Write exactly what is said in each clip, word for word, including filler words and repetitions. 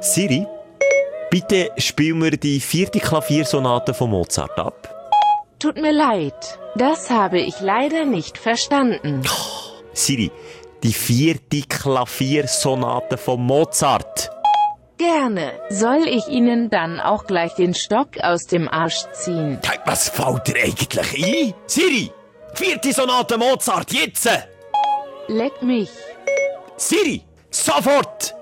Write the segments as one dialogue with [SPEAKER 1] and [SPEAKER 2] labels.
[SPEAKER 1] Siri, bitte spiel mir die vierte Klaviersonate von Mozart ab.
[SPEAKER 2] Tut mir leid, das habe ich leider nicht verstanden.
[SPEAKER 1] Siri, die vierte Klaviersonate von Mozart.
[SPEAKER 2] Gerne. Soll ich Ihnen dann auch gleich den Stock aus dem Arsch ziehen?
[SPEAKER 1] Hey, was fällt dir eigentlich ein? Siri, vierte Sonate Mozart, jetzt!
[SPEAKER 2] Leck mich.
[SPEAKER 1] Siri, sofort!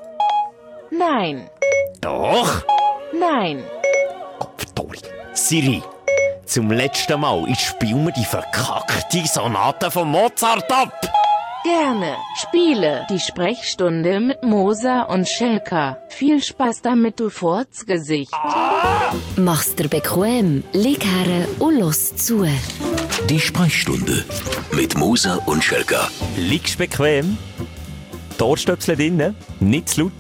[SPEAKER 2] Nein.
[SPEAKER 1] Doch!
[SPEAKER 2] Nein.
[SPEAKER 1] Kopfdori. Siri, zum letzten Mal, ich spiel mir die verkackte Sonate von Mozart ab!
[SPEAKER 2] Gerne. Spiele die Sprechstunde mit Moser und Schelka. Viel Spaß damit, du Furzgesicht.
[SPEAKER 1] Ah!
[SPEAKER 3] Mach's dir bequem, lieg her und los zu.
[SPEAKER 4] Die Sprechstunde mit Moser und Schelka.
[SPEAKER 1] Liegst bequem? Die Ohrstöpsel drinnen, nicht zu laut,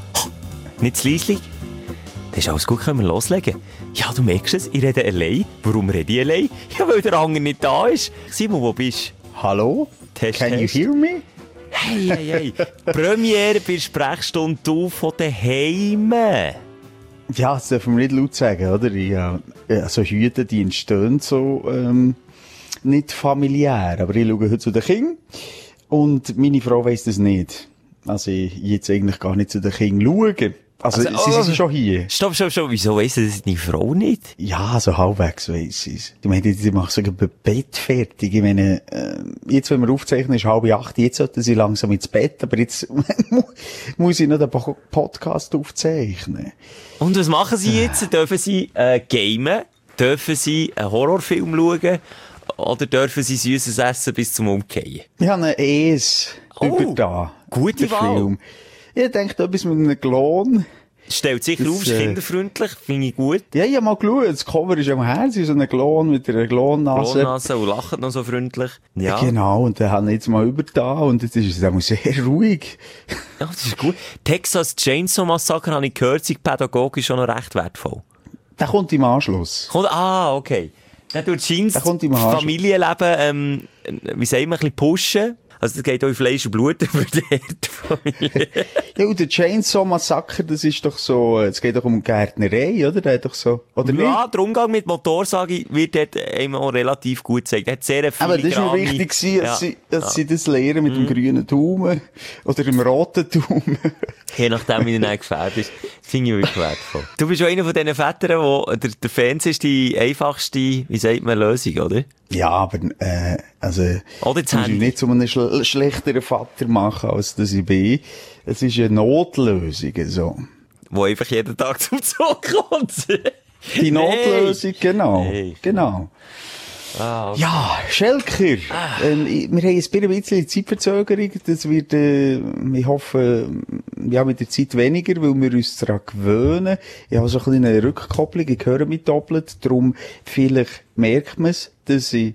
[SPEAKER 1] nicht zu leislich. Das ist alles gut, können wir loslegen. Ja, du merkst es, ich rede allein. Warum rede ich allein? Ja, weil der andere nicht da ist. Simon, wo bist du?
[SPEAKER 5] Hallo?
[SPEAKER 1] Test,
[SPEAKER 5] Can
[SPEAKER 1] Test.
[SPEAKER 5] you hear me?
[SPEAKER 1] Hey, hey, hey. Premiere bei der Sprechstunde du von daheim.
[SPEAKER 5] Ja, das dürfen wir nicht laut sagen, oder? Ja, also Hüte, die entstehen so ähm, nicht familiär. Aber ich schaue heute zu den Kindern und meine Frau weiss das nicht. Also ich jetzt eigentlich gar nicht zu den Kindern schauen. Also,
[SPEAKER 1] Also,
[SPEAKER 5] sie
[SPEAKER 1] oh,
[SPEAKER 5] sind schon hier.
[SPEAKER 1] Stopp, stopp, stopp. Wieso weiss das deine Frau nicht?
[SPEAKER 5] Ja, so halbwegs weiss sie es. Ich meine, sie macht sogar ein Bett fertig. Ich meine, äh, jetzt, wenn wir aufzeichnen, ist halb acht, jetzt sollten sie langsam ins Bett, aber jetzt muss ich noch den Podcast aufzeichnen.
[SPEAKER 1] Und was machen sie jetzt? Dürfen sie äh, gamen? Dürfen sie einen Horrorfilm schauen? Oder dürfen sie Süßes essen bis zum Umkehren?
[SPEAKER 5] Ich habe einen Es
[SPEAKER 1] Oh,
[SPEAKER 5] über da.
[SPEAKER 1] gute
[SPEAKER 5] den
[SPEAKER 1] Wahl.
[SPEAKER 5] Film. Ich denke, etwas mit einem Klon.
[SPEAKER 1] Stellt sicher
[SPEAKER 5] Das,
[SPEAKER 1] auf, ist
[SPEAKER 5] äh,
[SPEAKER 1] kinderfreundlich, finde ich gut.
[SPEAKER 5] Ja, ich habe mal geschaut, das Cover ist am Herzen, so ein Klon mit einer Klonnase.
[SPEAKER 1] Klonnase und lacht noch so freundlich. Ja,
[SPEAKER 5] Genau, und den habe ich jetzt mal über da und jetzt ist es auch sehr ruhig.
[SPEAKER 1] ja, das ist gut. Texas Chainsaw Massacre habe ich gehört, sind pädagogisch schon noch recht wertvoll.
[SPEAKER 5] Der kommt im Anschluss.
[SPEAKER 1] Kommt, ah, okay. Dann tut Jeans
[SPEAKER 5] Der kommt im Arsch.
[SPEAKER 1] Familienleben, ähm, wie sagen wir, ein bisschen pushen. Also, das geht auch in Fleisch und Blut über die Familie.
[SPEAKER 5] Ja, und der Chainsaw Massacre, das ist doch so, es geht doch um Gärtnerei, oder? Der hat doch so, oder
[SPEAKER 1] Ja,
[SPEAKER 5] nicht?
[SPEAKER 1] der Umgang mit Motorsage wird dort einem auch relativ gut gezeigt. Er hat sehr viele
[SPEAKER 5] Aber das war mir wichtig, gewesen, dass,
[SPEAKER 1] ja,
[SPEAKER 5] sie, dass
[SPEAKER 1] ja.
[SPEAKER 5] sie das lehren mit dem grünen Daumen oder dem roten Daumen.
[SPEAKER 1] Je nachdem, wie du dann gefällt ist. Das finde ich wirklich wertvoll. Du bist auch einer von diesen Vätern, wo der, der Fernseher ist die einfachste, wie sagt man, Lösung, oder?
[SPEAKER 5] Ja, aber, äh, also,
[SPEAKER 1] Oder das
[SPEAKER 5] muss ich
[SPEAKER 1] Handy.
[SPEAKER 5] nicht zu einem schl schlechteren Vater machen, als das ich bin. Es ist eine Notlösung, so.
[SPEAKER 1] Wo einfach jeden Tag zum Zug kommt.
[SPEAKER 5] Die Notlösung, genau.
[SPEAKER 1] Nein.
[SPEAKER 5] Genau.
[SPEAKER 1] Ah, okay.
[SPEAKER 5] Ja, Schelker. Ähm, ich- wir haben ein bisschen Zeitverzögerung. Das wird, äh, ich hoffe, ja, mit der Zeit weniger, weil wir uns daran gewöhnen. Ich habe so ein bisschen eine Rückkopplung. Ich höre mich doppelt. Darum, vielleicht merkt man es, dass ich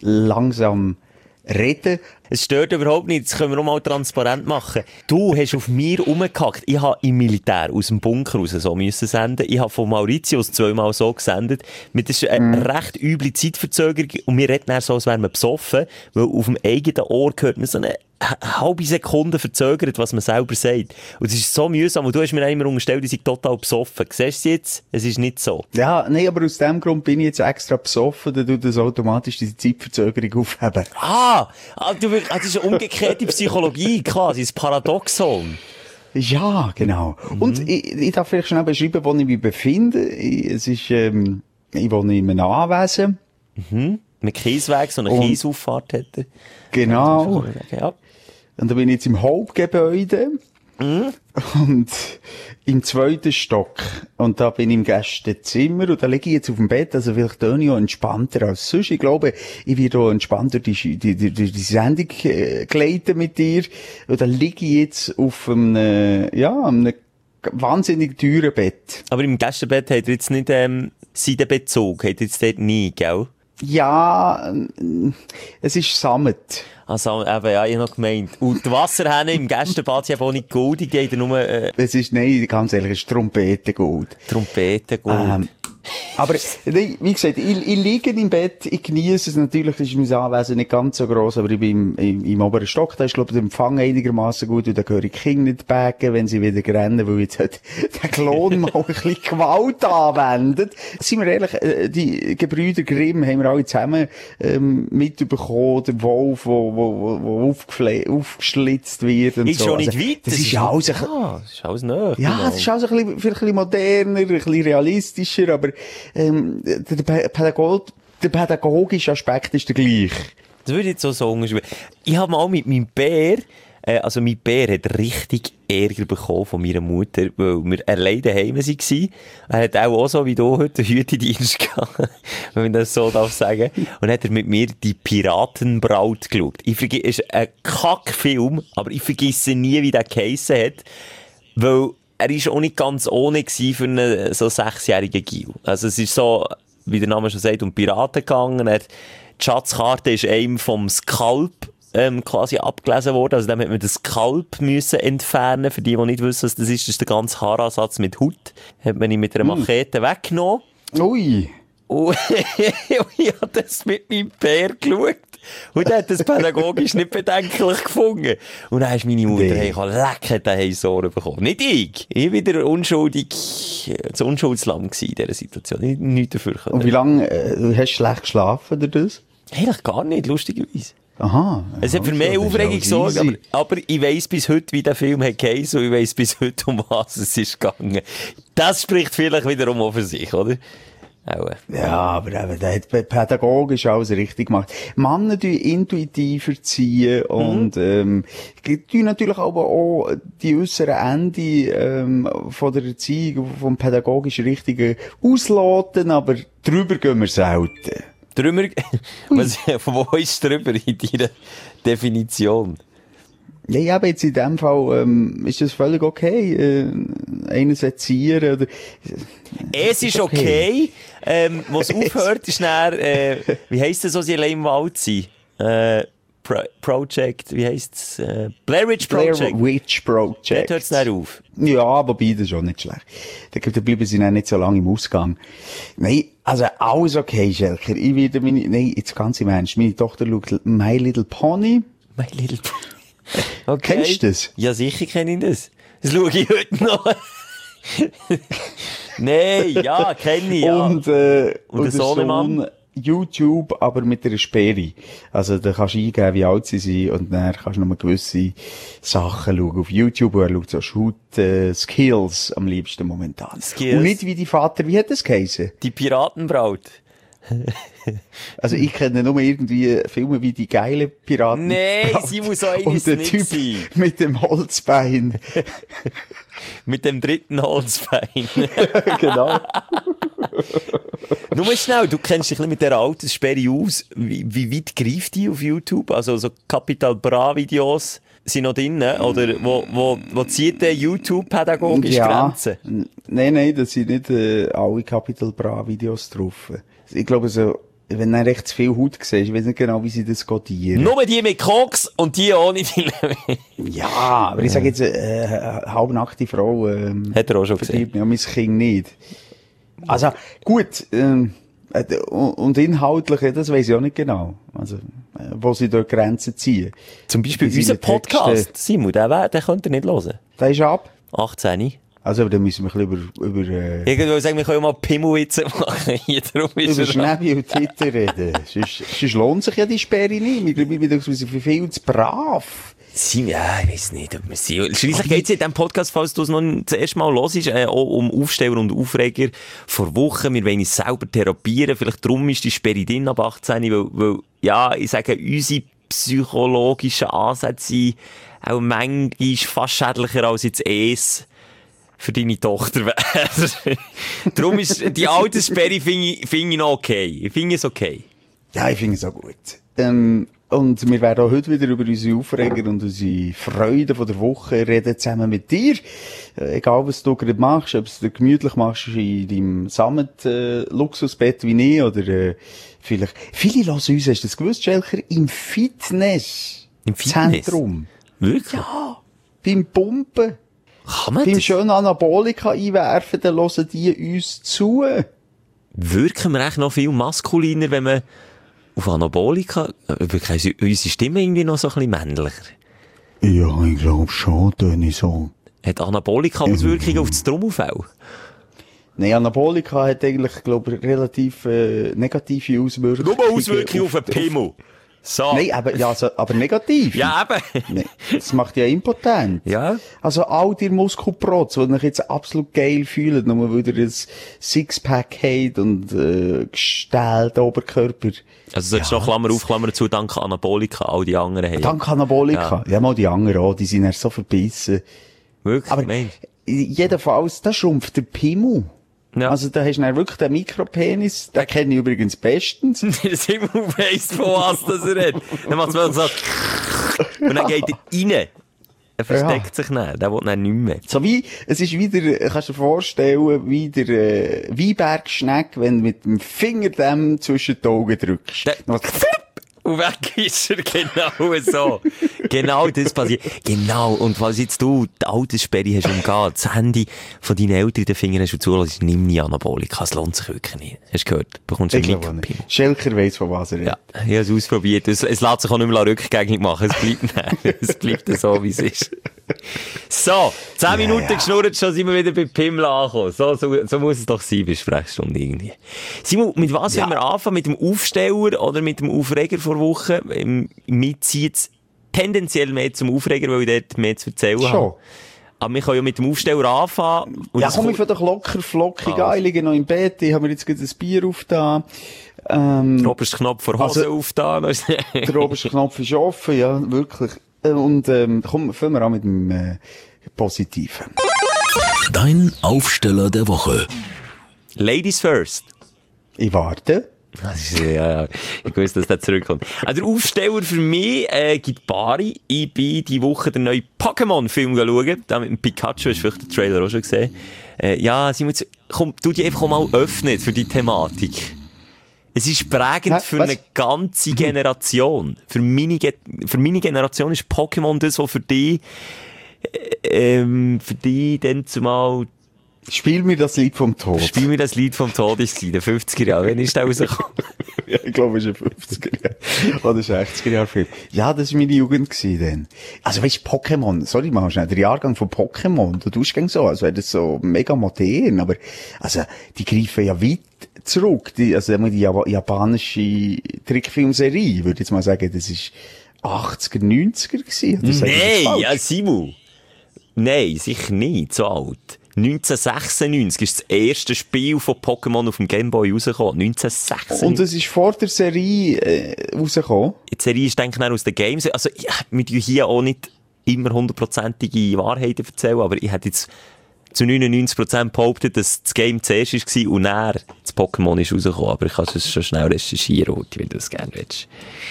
[SPEAKER 5] langsam rede.
[SPEAKER 1] Es stört überhaupt nicht, das können wir auch mal transparent machen. Du hast auf mir rumgehackt. Ich habe im Militär aus dem Bunker raus so müssen senden. Ich habe von Mauritius zweimal so gesendet. Mit das ist eine recht üble Zeitverzögerung und wir reden dann so, als wären wir besoffen, weil auf dem eigenen Ohr hört man so eine halbe Sekunde verzögert, was man selber sagt. Und es ist so mühsam, und du hast mir immer unterstellt, ich sei total besoffen. Siehst du jetzt? Es ist nicht so.
[SPEAKER 5] Ja, nee, aber aus dem Grund bin ich jetzt extra besoffen, dann tut das automatisch diese Zeitverzögerung aufheben.
[SPEAKER 1] Ah, ah, du, ah, das ist eine umgekehrte Psychologie quasi, das Paradoxon.
[SPEAKER 5] Ja, genau. Und ich, ich darf vielleicht schnell beschreiben, wo ich mich befinde. Ich, es ist, ähm, ich wohne in einem Anwesen.
[SPEAKER 1] Mit Kiesweg, so eine
[SPEAKER 5] Und-
[SPEAKER 1] Kiesauffahrt hätte.
[SPEAKER 5] Genau.
[SPEAKER 1] Ja.
[SPEAKER 5] Und da bin ich jetzt im Hauptgebäude. Und im zweiten Stock. Und da bin ich im Gästezimmer. Und da liege ich jetzt auf dem Bett. Also vielleicht töne ich auch entspannter als sonst. Ich glaube, ich werde auch entspannter die, die, die, die, die Sendung äh, gleiten mit dir. Und da liege ich jetzt auf einem, ja, einem wahnsinnig teuren Bett.
[SPEAKER 1] Aber im Gästebett hat er jetzt nicht ähm, Seidenbezug, hat er jetzt dort nie, gell?
[SPEAKER 5] Ja, ähm, es ist Sammet.
[SPEAKER 1] Also, eben, ja, ich habe noch gemeint. Und die Wasserhähne im Gästebad sind auch nicht goldig, die haben nur äh,
[SPEAKER 5] Es ist, nein, ganz ehrlich, es ist Trompetengold.
[SPEAKER 1] Trompetengold.
[SPEAKER 5] Ähm, Aber, nee, wie gesagt, ich, ich liege im Bett, ich genieße es natürlich, das ist mein Anwesen nicht ganz so gross, aber ich bin im, im, im oberen Stock, da ist, glaube ich, der Empfang einigermaßen gut, und da höre ich die Kinder nicht backen, wenn sie wieder rennen, weil jetzt halt der Klon mal ein bisschen Gewalt anwendet. Seien wir ehrlich, die Gebrüder Grimm haben wir alle zusammen, ähm, mitbekommen, der Wolf, wo, wo, wo aufgefle- aufgeschlitzt wird und
[SPEAKER 1] ist
[SPEAKER 5] so.
[SPEAKER 1] schon nicht
[SPEAKER 5] Also,
[SPEAKER 1] weit.
[SPEAKER 5] das, das ist ja alles ein
[SPEAKER 1] ah, das ist alles nah.
[SPEAKER 5] ja, das ist also ein bisschen, vielleicht ein bisschen moderner, ein bisschen realistischer, aber ähm, der, der, Pädagog, der pädagogische Aspekt ist der gleiche.
[SPEAKER 1] Das würde ich jetzt so sagen. Ich habe mal mit meinem Bär, äh, also mein Bär hat richtig Ärger bekommen von meiner Mutter, weil wir alleine daheim waren. Er hat auch, auch so wie du heute einen Hütedienst gehabt, wenn man das so darf sagen. Und hat er mit mir die Piratenbraut geschaut. Ich vergesse, es ist ein Kackfilm, aber ich vergesse nie, wie der geheissen hat, weil er ist auch nicht ganz ohne gewesen für einen so sechsjährigen Gil. Also es ist so, wie der Name schon sagt, um Piraten gegangen. Er, die Schatzkarte ist einem vom Skalp ähm, quasi abgelesen worden. Also dann hat man den Skalp müssen entfernen. Für die, die nicht wissen, was das ist, das ist der ganze Haaransatz mit Haut. Hat man ihn mit einer Machete mm. weggenommen.
[SPEAKER 5] Ui.
[SPEAKER 1] Und ich habe das mit meinem Bär geschaut. Und er hat das pädagogisch nicht bedenklich gefunden. Und dann ist meine Mutter, nee. hey, ich habe lecker den Heißohren bekommen. Nicht ich. Ich war wieder unschuldig, das Unschuldslamm in dieser Situation. Ich nichts dafür können.
[SPEAKER 5] Und wie lange, äh, du hast schlecht geschlafen durch das?
[SPEAKER 1] Eigentlich gar nicht, lustigerweise.
[SPEAKER 5] Aha.
[SPEAKER 1] Es hat für mich Aufregung gesorgt, aber, aber ich weiss bis heute, wie der Film hat geheißen, und ich weiss bis heute, um was es ist gegangen. Das spricht vielleicht wiederum auch für sich, oder? Auch.
[SPEAKER 5] Ja, aber eben, der hat pädagogisch alles richtig gemacht. Männer tun intuitiver ziehen und, mhm. ähm, tun natürlich aber auch die äußeren Ende, ähm, von der Erziehung, vom pädagogisch Richtigen ausloten, aber drüber gehen wir selten.
[SPEAKER 1] Drüber? Was, von wo ist drüber in deiner Definition?
[SPEAKER 5] Ja, ja, aber jetzt in dem Fall, ähm, ist das völlig okay, äh, einen sezieren oder...
[SPEAKER 1] Es ist okay, okay ähm, was aufhört, ist dann, äh, wie heisst das, so sie allein im Wald sind? Äh, Pro- Project, wie heisst's? Äh, Blair Witch Project.
[SPEAKER 5] Blair Witch Project.
[SPEAKER 1] Dort hört's dann auf.
[SPEAKER 5] Ja, aber beide schon nicht schlecht. Da, da bleiben sie dann nicht so lange im Ausgang. Nein, also alles okay, Schelker. Ich werde meine, nein, jetzt ganz im Ernst, meine Tochter schaut My Little Pony.
[SPEAKER 1] My Little Pony. Okay.
[SPEAKER 5] Kennst du das?
[SPEAKER 1] Ja, sicher kenne ich das. Das schaue ich heute noch. Nein, ja, kenne ich, ja.
[SPEAKER 5] Und, äh,
[SPEAKER 1] und, und der Sohnemann?
[SPEAKER 5] YouTube, aber mit einer Sperre. Also, da kannst du eingeben, wie alt sie sind, und dann kannst du noch mal gewisse Sachen schauen auf YouTube, und er schaut so Shoot, äh, Skills am liebsten momentan.
[SPEAKER 1] Skills.
[SPEAKER 5] Und nicht wie die Vater, wie hat das geheißen?
[SPEAKER 1] Die Piratenbraut.
[SPEAKER 5] Also, ich kenne nur irgendwie Filme wie die geile Piraten.
[SPEAKER 1] Nee, sie muss auch eines
[SPEAKER 5] der
[SPEAKER 1] nicht
[SPEAKER 5] Typ
[SPEAKER 1] sein.
[SPEAKER 5] Mit dem Holzbein.
[SPEAKER 1] Mit dem dritten Holzbein.
[SPEAKER 5] Genau.
[SPEAKER 1] Nur mal schnell, du kennst dich ein bisschen mit dieser Alterssperre aus. Wie, wie weit greift die auf YouTube? Also, so Capital Bra Videos sind noch drin, oder wo, wo, wo zieht der YouTube pädagogisch
[SPEAKER 5] ja.
[SPEAKER 1] Grenzen?
[SPEAKER 5] Nein, nein, das sind nicht äh, alle Capital Bra Videos drauf. Ich glaube, so, wenn du recht zu viel Haut siehst, ich weiß nicht genau, wie sie das codieren.
[SPEAKER 1] Nur die mit Koks und die ohne die.
[SPEAKER 5] Ja, aber ich sage jetzt, äh, eine halbnackte Frau, ähm,
[SPEAKER 1] hat er auch schon gesehen.
[SPEAKER 5] Ja, mein Kind nicht. Also, gut, ähm, äh, und inhaltlich, das weiss ich auch nicht genau. Also, äh, wo sie dort Grenzen ziehen.
[SPEAKER 1] Zum Beispiel unser Podcast, Texte. Simon, den, den könnt ihr nicht hören.
[SPEAKER 5] Der ist ab?
[SPEAKER 1] achtzehn.
[SPEAKER 5] Also, aber dann müssen wir ein bisschen über, über, äh...
[SPEAKER 1] Irgendwo sagen, wir können mal Pimmelwitze machen. Hier drum ist
[SPEAKER 5] über Schnäbi und Twitter reden. sonst, sonst lohnt sich ja die Sperre nicht. Wir glauben, wir sind viel zu brav.
[SPEAKER 1] Sie, ja, ich weiss nicht, ob wir sind. Schliesslich geht es in diesem Podcast, falls du es noch das erste Mal hörst, äh, auch um Aufsteller und Aufreger vor Wochen. Wir wollen uns selber therapieren. Vielleicht darum ist die Sperre drin ab achtzehn, weil, weil, ja, ich sage, unsere psychologischen Ansätze sind auch manchmal fast schädlicher als jetzt es für deine Tochter wäre. Darum ist die Alterssperre, finde ich, find ich noch okay. Ich finde es okay.
[SPEAKER 5] Ja, ich finde es auch gut. Ähm, Und wir werden auch heute wieder über unsere Aufreger und unsere Freude von der Woche reden, zusammen mit dir. Äh, egal, was du gerade machst, ob du gemütlich machst in deinem Sammet-Luxusbett äh, wie ich, oder äh, vielleicht... Viele hören uns, hast du das gewusst, Schelker? Im Fitness.
[SPEAKER 1] Im Fitness?
[SPEAKER 5] Zentrum.
[SPEAKER 1] Wirklich?
[SPEAKER 5] Ja. Beim Pumpen.
[SPEAKER 1] Kann man
[SPEAKER 5] Beim
[SPEAKER 1] das?
[SPEAKER 5] schönen Anabolika einwerfen, dann hören die uns zu.
[SPEAKER 1] wirken wir echt noch viel maskuliner, wenn man auf Anabolika, wirklich, ist unsere Stimme irgendwie noch so ein bisschen männlicher?
[SPEAKER 5] Ja, ich glaube schon, Toni, so.
[SPEAKER 1] Hat Anabolika Auswirkungen
[SPEAKER 5] Mhm.
[SPEAKER 1] auf das Trommelfell?
[SPEAKER 5] Nein, Anabolika hat eigentlich, glaube ich, relativ äh, negative Auswirkungen.
[SPEAKER 1] Nur Auswirkungen auf den Pimmel. So.
[SPEAKER 5] Nein, aber, ja, also, aber negativ.
[SPEAKER 1] Ja, eben.
[SPEAKER 5] Nee, das macht ja impotent.
[SPEAKER 1] Ja.
[SPEAKER 5] Also all die Muskelprotz, die euch jetzt absolut geil fühlen, nur weil ihr ein Sixpack habt und äh, gestählten Oberkörper.
[SPEAKER 1] Also solltest du noch Klammer auf, Klammer zu, dank Anabolika, all die anderen haben.
[SPEAKER 5] Dank Anabolika. Ja. ja, mal die anderen auch, die sind erst so verbissen.
[SPEAKER 1] Wirklich?
[SPEAKER 5] Aber
[SPEAKER 1] Mensch.
[SPEAKER 5] jedenfalls, da schrumpft der Pimmel.
[SPEAKER 1] Ja.
[SPEAKER 5] Also da hast du dann wirklich den Mikropenis, den kenne ich übrigens bestens.
[SPEAKER 1] Der Simon weiss, von was das er hat. Dann macht es so, und dann geht er rein. Er versteckt sich nicht, der will dann nicht mehr.
[SPEAKER 5] So wie, es ist wieder, kannst du dir vorstellen, wie der äh, Weinbergschneck, wenn du mit dem Finger dem zwischen die Augen drückst.
[SPEAKER 1] Der- Und weg ist er, genau so. Genau das passiert. Genau. Und falls jetzt du die Alterssperre hast umgehen, das Handy von deinen Eltern in den Fingern hast und zulässt, nimm nie Anabolika. Es lohnt sich wirklich nicht. Hast du gehört? Du bekommst
[SPEAKER 5] Ich
[SPEAKER 1] einen
[SPEAKER 5] glaube
[SPEAKER 1] Mikropin.
[SPEAKER 5] nicht. Schelker weiss, von was er
[SPEAKER 1] Ja, ich habe es ausprobiert. Es, es lässt sich auch nicht mehr rückgängig machen. Es bleibt, nein, es bleibt so, wie es ist. So, zehn Minuten
[SPEAKER 5] ja.
[SPEAKER 1] geschnurrt, schon sind wir wieder bei Pimmel angekommen. So, so, so muss es doch sein bei Sprechstunde irgendwie. Simon, mit was
[SPEAKER 5] Ja.
[SPEAKER 1] wollen wir anfangen? Mit dem Aufsteller oder mit dem Aufreger vor Woche? Ähm, Mir zieht es tendenziell mehr zum Aufreger, weil ich dort mehr zu erzählen
[SPEAKER 5] Schon.
[SPEAKER 1] habe. Aber wir können ja mit dem Aufsteller anfangen. Und
[SPEAKER 5] Ja,
[SPEAKER 1] das
[SPEAKER 5] komm,
[SPEAKER 1] kommt-
[SPEAKER 5] ich von der locker flockig
[SPEAKER 1] Also.
[SPEAKER 5] an. Ich liege noch im Bett, ich habe mir jetzt gerade ein Bier aufgetan. Ähm,
[SPEAKER 1] Der oberste Knopf vor Hose
[SPEAKER 5] Also-
[SPEAKER 1] aufgetan.
[SPEAKER 5] der oberste Knopf ist offen, ja, wirklich. Äh, Und, ähm, komm, fangen wir an mit dem, äh, Positiven.
[SPEAKER 4] Dein Aufsteller der Woche.
[SPEAKER 1] Ladies first.
[SPEAKER 5] Ich warte.
[SPEAKER 1] Das ist, ja, ja. Ich wusste, dass der zurückkommt. Also, der Aufsteller für mich, äh, gibt Bari. Ich bin die Woche den neuen Pokémon-Film schauen. Da mit dem Pikachu, hast du vielleicht den Trailer auch schon gesehen. Äh, ja, Simon, jetzt- komm, tu die einfach mal öffnen für die Thematik. Es ist prägend
[SPEAKER 5] Hä,
[SPEAKER 1] für
[SPEAKER 5] was?
[SPEAKER 1] eine ganze Generation. Für meine, Ge für meine Generation ist Pokémon das, was für die, äh, ähm, für die dann zumal,
[SPEAKER 5] Spiel mir das Lied vom Tod.
[SPEAKER 1] spiel mir das Lied vom Tod ist in den fünfziger Jahren. Wann ist der rausgekommen?
[SPEAKER 5] Ja, ich glaube, es ist ein fünfziger Jahre. Oder sechziger Jahre Film. Ja, das war meine Jugend gewesen, dann. Also, weißt du, Pokémon, sorry, mal schnell, der Jahrgang von Pokémon, du tust gern so, als wäre das so mega modern, aber, also, die greifen ja weit zurück, die, also, die Jap- japanische Trickfilmserie, würde ich jetzt mal sagen, das ist achtziger, neunziger gewesen. Oder sage ich das
[SPEAKER 1] Nein,
[SPEAKER 5] falsch?
[SPEAKER 1] ja, Simon. Nein, sicher nicht, so alt. neunzehnhundertsechsundneunzig ist das erste Spiel von Pokémon auf dem Gameboy rausgekommen.
[SPEAKER 5] Und
[SPEAKER 1] neunzehnhundertsechsundneunzig.
[SPEAKER 5] es ist vor der Serie, äh, rausgekommen.
[SPEAKER 1] Die Serie ist, denke ich, dann aus den Games. Also, ja, wir tun hier auch nicht immer hundertprozentige Wahrheiten erzählen, aber ich hätte jetzt zu neunundneunzig Prozent behauptet, dass das Game zuerst war und dann das Pokémon ist rausgekommen. Aber ich kann es schon schnell recherchieren, Uti, wenn du das gerne willst.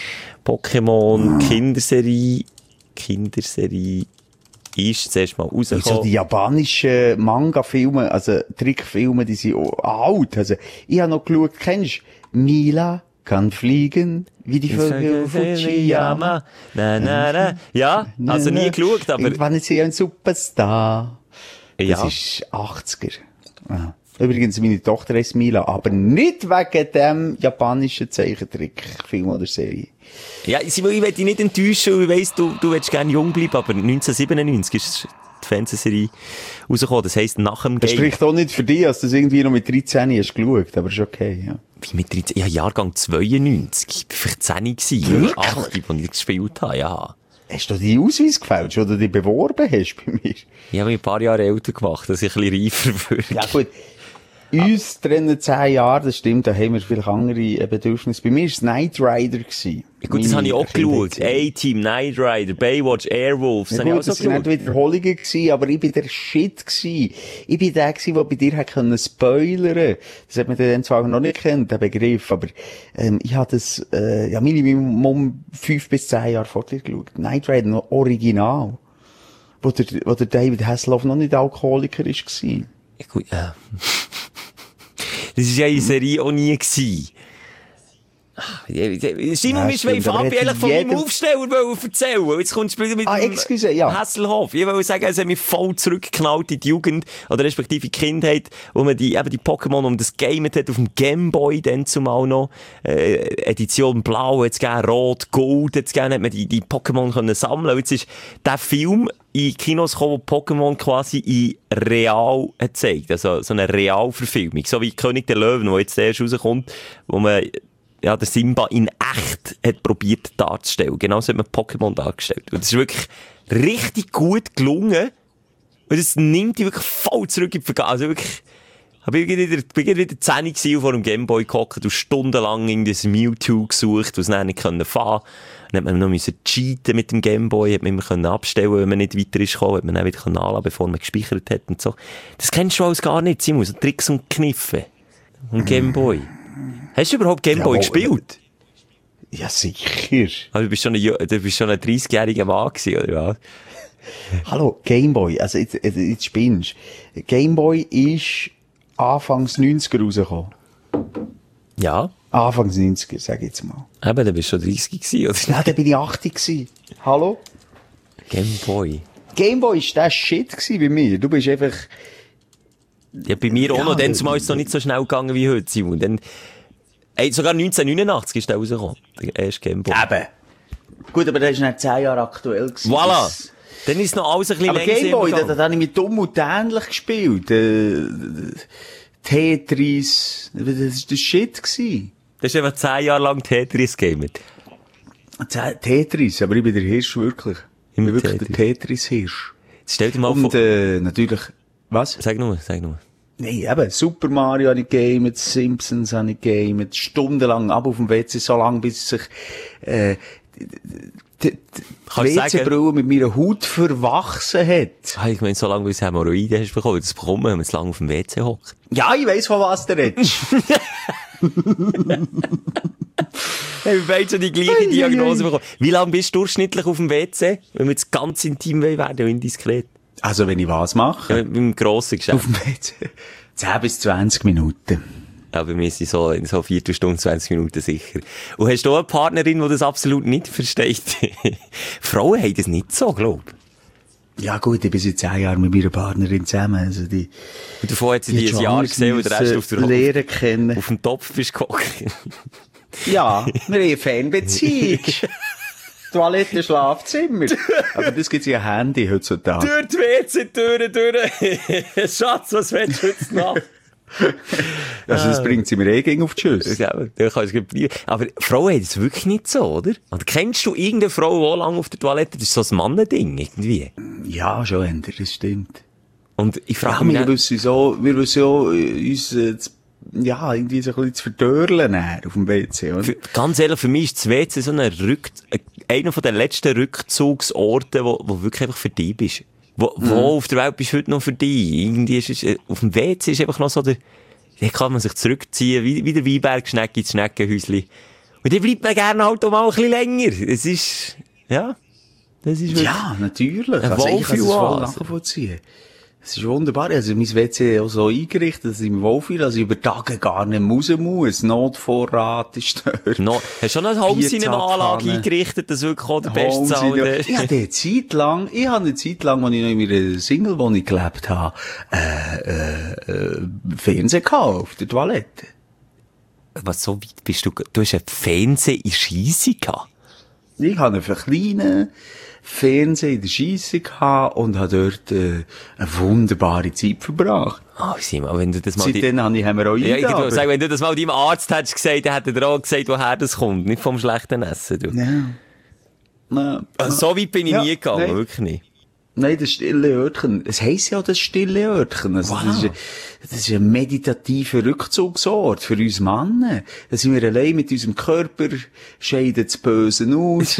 [SPEAKER 1] Pokémon, Kinderserie, Kinderserie ist zuerst mal
[SPEAKER 5] Also
[SPEAKER 1] rausgekommen.
[SPEAKER 5] die japanischen Manga-Filme, also Trickfilme, die sind auch alt. Also ich habe noch geschaut, kennst du Mila kann fliegen, wie die Vögel Fujiyama.
[SPEAKER 1] Na, na, na. Ja, also nie geschaut, aber
[SPEAKER 5] Irgendwann ist sie ein Superstar. Das
[SPEAKER 1] ja.
[SPEAKER 5] ist achtziger. Ja. Übrigens, meine Tochter heißt Mila, aber nicht wegen dem japanischen Zeichentrickfilm oder Serie.
[SPEAKER 1] Ja, Simon, ich will dich nicht enttäuschen, weil ich weiss, du, du willst gerne jung bleiben, aber neunzehnhundertsiebenundneunzig ist die Fernsehserie rausgekommen. Das heisst, nach dem
[SPEAKER 5] Das
[SPEAKER 1] Game.
[SPEAKER 5] spricht auch nicht für dich, dass du das irgendwie noch mit dreizehn hast geschaut, aber ist okay, ja.
[SPEAKER 1] Wie mit dreizehn? Ich habe Jahrgang zweiundneunzig. Ich war vielleicht zehn gewesen. Oder acht, als ich gespielt habe, ja.
[SPEAKER 5] Hast du deinen Ausweis gefälscht, oder dich beworben hast bei mir?
[SPEAKER 1] Ich habe mich ein paar Jahre älter gemacht, dass ich ein bisschen reifer würde.
[SPEAKER 5] Ja, gut. Uns trennen zehn Jahre, das stimmt, da haben wir vielleicht andere äh, Bedürfnisse. Bei mir war es Knight Rider gewesen.
[SPEAKER 1] Gut, das
[SPEAKER 5] Meine
[SPEAKER 1] habe ich auch geschaut.
[SPEAKER 5] Kindheit.
[SPEAKER 1] A-Team, Knight Rider, Baywatch, Airwolf, das
[SPEAKER 5] Ja,
[SPEAKER 1] habe ich
[SPEAKER 5] gut,
[SPEAKER 1] auch so
[SPEAKER 5] das waren
[SPEAKER 1] geschaut.
[SPEAKER 5] nicht Wiederholungen gewesen, aber ich bin der Shit gewesen. Ich bin der gewesen, der bei dir hat können spoilern. Das hat man dann zwar noch nicht kennt, der Begriff, aber, ähm, ich habe das, äh, ja, Minimum fünf bis zehn Jahre vor dir geschaut. Knight Rider noch original. Wo der, wo der David Hasselhoff noch nicht Alkoholiker ist gewesen.
[SPEAKER 1] Ja, gut, ja. Das war ja in der Serie auch nie gewesen. Simon, wir wollen Fabi eigentlich von meinem Aufsteller erzählen. Jetzt kommst du wieder mit
[SPEAKER 5] ah,
[SPEAKER 1] dem
[SPEAKER 5] excuse, ja.
[SPEAKER 1] Hasselhoff. Ich wollte sagen, es hat mich voll zurückgeknallt in die Jugend, oder respektive die Kindheit, wo man die, eben die Pokémon um das Gamet hat, auf dem Gameboy dann zumal noch, äh, Edition Blau, jetzt gegeben, Rot, Gold, jetzt gegeben, hat man die, die Pokémon können sammeln. Und jetzt ist der Film in Kinos gekommen, wo Pokémon quasi in real hat gezeigt. Also, so eine Realverfilmung. So wie König der Löwen, wo jetzt erst rauskommt, wo man, ja, der Simba in echt hat probiert darzustellen. Genauso hat man Pokémon dargestellt. Und das ist wirklich richtig gut gelungen. Und das nimmt dich wirklich voll zurück in die Vergangenheit. Also wirklich, ich bin wieder, bin wieder zehn gewesen, vor dem Gameboy gehockt und stundenlang in das Mewtwo gesucht, was dann nicht fahren konnte. Dann hat man noch müssen cheaten mit dem Gameboy, hat man immer können abstellen, wenn man nicht weiter ist gekommen, hat man dann wieder anlassen, bevor man gespeichert hat und so. Das kennst du alles gar nicht, Simon, so Tricks und Kniffe. Und Gameboy. Hast du überhaupt Gameboy ja, gespielt?
[SPEAKER 5] Ja, sicher.
[SPEAKER 1] Also du bist schon ein, du bist schon ein dreißigjähriger Mann gewesen, oder was?
[SPEAKER 5] Hallo, Gameboy, also jetzt, jetzt, jetzt spinnst. Gameboy ist Anfangs neunziger rausgekommen.
[SPEAKER 1] Ja.
[SPEAKER 5] Anfangs neunziger, sag ich jetzt mal.
[SPEAKER 1] Eben, da bist du schon dreißig gewesen, oder?
[SPEAKER 5] Ja, da bin ich achtzig gewesen. Hallo?
[SPEAKER 1] Gameboy.
[SPEAKER 5] Gameboy war der Shit gewesen bei mir. Du bist einfach...
[SPEAKER 1] Ja, bei mir auch
[SPEAKER 5] ja,
[SPEAKER 1] noch. Dann zumal ist es noch nicht so schnell gegangen wie heute, Simon. Dann, ey, sogar neunzehnhundertneunundachtzig ist der rausgekommen. Der erste Gameboy.
[SPEAKER 5] Eben. Gut, aber der ist nicht zehn Jahre aktuell gewesen.
[SPEAKER 1] Voilà.
[SPEAKER 5] Das...
[SPEAKER 1] Dann ist noch alles ein bisschen
[SPEAKER 5] aber
[SPEAKER 1] länger.
[SPEAKER 5] Gameboy, da, da habe ich mit dumm und dämlich gespielt. Äh, Tetris. Das war das Shit gewesen.
[SPEAKER 1] Das ist einfach zehn Jahre lang Tetris gamet.
[SPEAKER 5] Tetris, aber ich bin der Hirsch, wirklich. Ich bin wirklich
[SPEAKER 1] Tetris.
[SPEAKER 5] der Tetris-Hirsch.
[SPEAKER 1] Stell dir mal
[SPEAKER 5] und,
[SPEAKER 1] vor...
[SPEAKER 5] äh, natürlich... Was?
[SPEAKER 1] Sag nur, sag nur.
[SPEAKER 5] Nein, eben, Super Mario habe ich gamet, Simpsons habe ich gamet, stundenlang, ab auf dem W C, so lange, bis sich, äh, die, die W C-Brille mit meiner Haut verwachsen hat.
[SPEAKER 1] Ah, ich meine, so lange, bis du Hämorrhoiden hast bekommen, das bekommen wir, wenn man zu lange auf dem W C hockt.
[SPEAKER 5] Ja, ich weiss, von was du redest.
[SPEAKER 1] Hey, wir beide schon die gleiche Diagnose bekommen. Wie lange bist du durchschnittlich auf dem W C, wenn wir jetzt ganz intim werden und indiskret?
[SPEAKER 5] Also, wenn ich was mache?
[SPEAKER 1] Ja, beim grossen Geschäft.
[SPEAKER 5] Auf dem W C. zehn bis zwanzig Minuten.
[SPEAKER 1] Ja, bei mir sind so in so Viertelstunde, zwanzig Minuten sicher. Und hast du auch eine Partnerin, die das absolut nicht versteht? Frauen haben das nicht so, glaub ich.
[SPEAKER 5] Ja gut, ich bin seit zehn Jahren mit meiner Partnerin zusammen. Also die,
[SPEAKER 1] und davor hat sie die ein Jahr gesehen und der Rest auf der
[SPEAKER 5] Lehre kennen.
[SPEAKER 1] Auf dem Topf bist du gehockt.
[SPEAKER 5] Ja, wir haben eine Fernbeziehung. Toilette, Schlafzimmer. Aber das gibt's ja Handy heutzutage.
[SPEAKER 1] Durch die W C-Türen durch. Schatz, was willst du jetzt noch?
[SPEAKER 5] Also das bringt sie mir eh gegen auf die Schüsse.
[SPEAKER 1] Ja, da kannst du bleiben. Aber Frauen haben das wirklich nicht so, oder? Und kennst du irgendeine Frau, die lange auf der Toilette? Das ist so ein Mannending, irgendwie.
[SPEAKER 5] Ja, schon, Ender, das stimmt.
[SPEAKER 1] Und ich frage
[SPEAKER 5] ja,
[SPEAKER 1] mich...
[SPEAKER 5] Wir wissen so, wir wissen so, uns, äh, ja, irgendwie so ein bisschen zu verdörlen auf dem W C, oder?
[SPEAKER 1] Für, ganz ehrlich, für mich ist das W C so ein Rück, einer von den letzten Rückzugsorten, wo, wo wirklich einfach für dich bist. Wo, mhm. wo auf der Welt bist du heute noch für dich? Irgendwie ist es, auf dem W C ist einfach noch so der, da kann man sich zurückziehen, wie, wie der Weinberg-Schneck ins Schneckenhäuschen. Und dann bleibt man gerne halt auch mal ein bisschen länger. Es ist, ja, das ist wirklich...
[SPEAKER 5] Ja, natürlich. Also ich kann es voll nachvollziehen. Es ist wunderbar. Also mein W C auch so eingerichtet, dass ich mich wohlfühle, dass ich über Tage gar nicht raus muss. Notvorrat ist dort.
[SPEAKER 1] No, hast du schon eine Home-Cinema-Anlage eingerichtet, dass wirklich auch der beste Zahl ist?
[SPEAKER 5] Ich hatte eine Zeit lang, ich habe eine Zeit lang, als ich noch in meiner Single-Wohnung gelebt habe, äh, äh, äh, Fernsehen gehabt auf der Toilette.
[SPEAKER 1] Was, so weit bist du, du hast einen Fernseher in Scheisse gehabt?
[SPEAKER 5] Ich habe einen kleinen Fernseher in der Scheisse gehabt und habe dort äh, eine wunderbare Zeit verbracht.
[SPEAKER 1] Ah, oh, Simon, wenn du das mal...
[SPEAKER 5] Seitdem habe ich auch
[SPEAKER 1] ja, ich würde sagen, wenn du das mal deinem Arzt hättest gesagt, dann hätte er auch gesagt, woher das kommt. Nicht vom schlechten Essen, du.
[SPEAKER 5] Ja. Na,
[SPEAKER 1] also, so weit bin ich ja, nie gegangen,
[SPEAKER 5] nein.
[SPEAKER 1] Wirklich nicht.
[SPEAKER 5] Nein, das stille Örtchen. Es heisst ja das stille Örtchen. Also wow. das, ist ein, das ist ein meditativer Rückzugsort für uns Männer. Da sind wir allein mit unserem Körper, scheiden das Böse aus.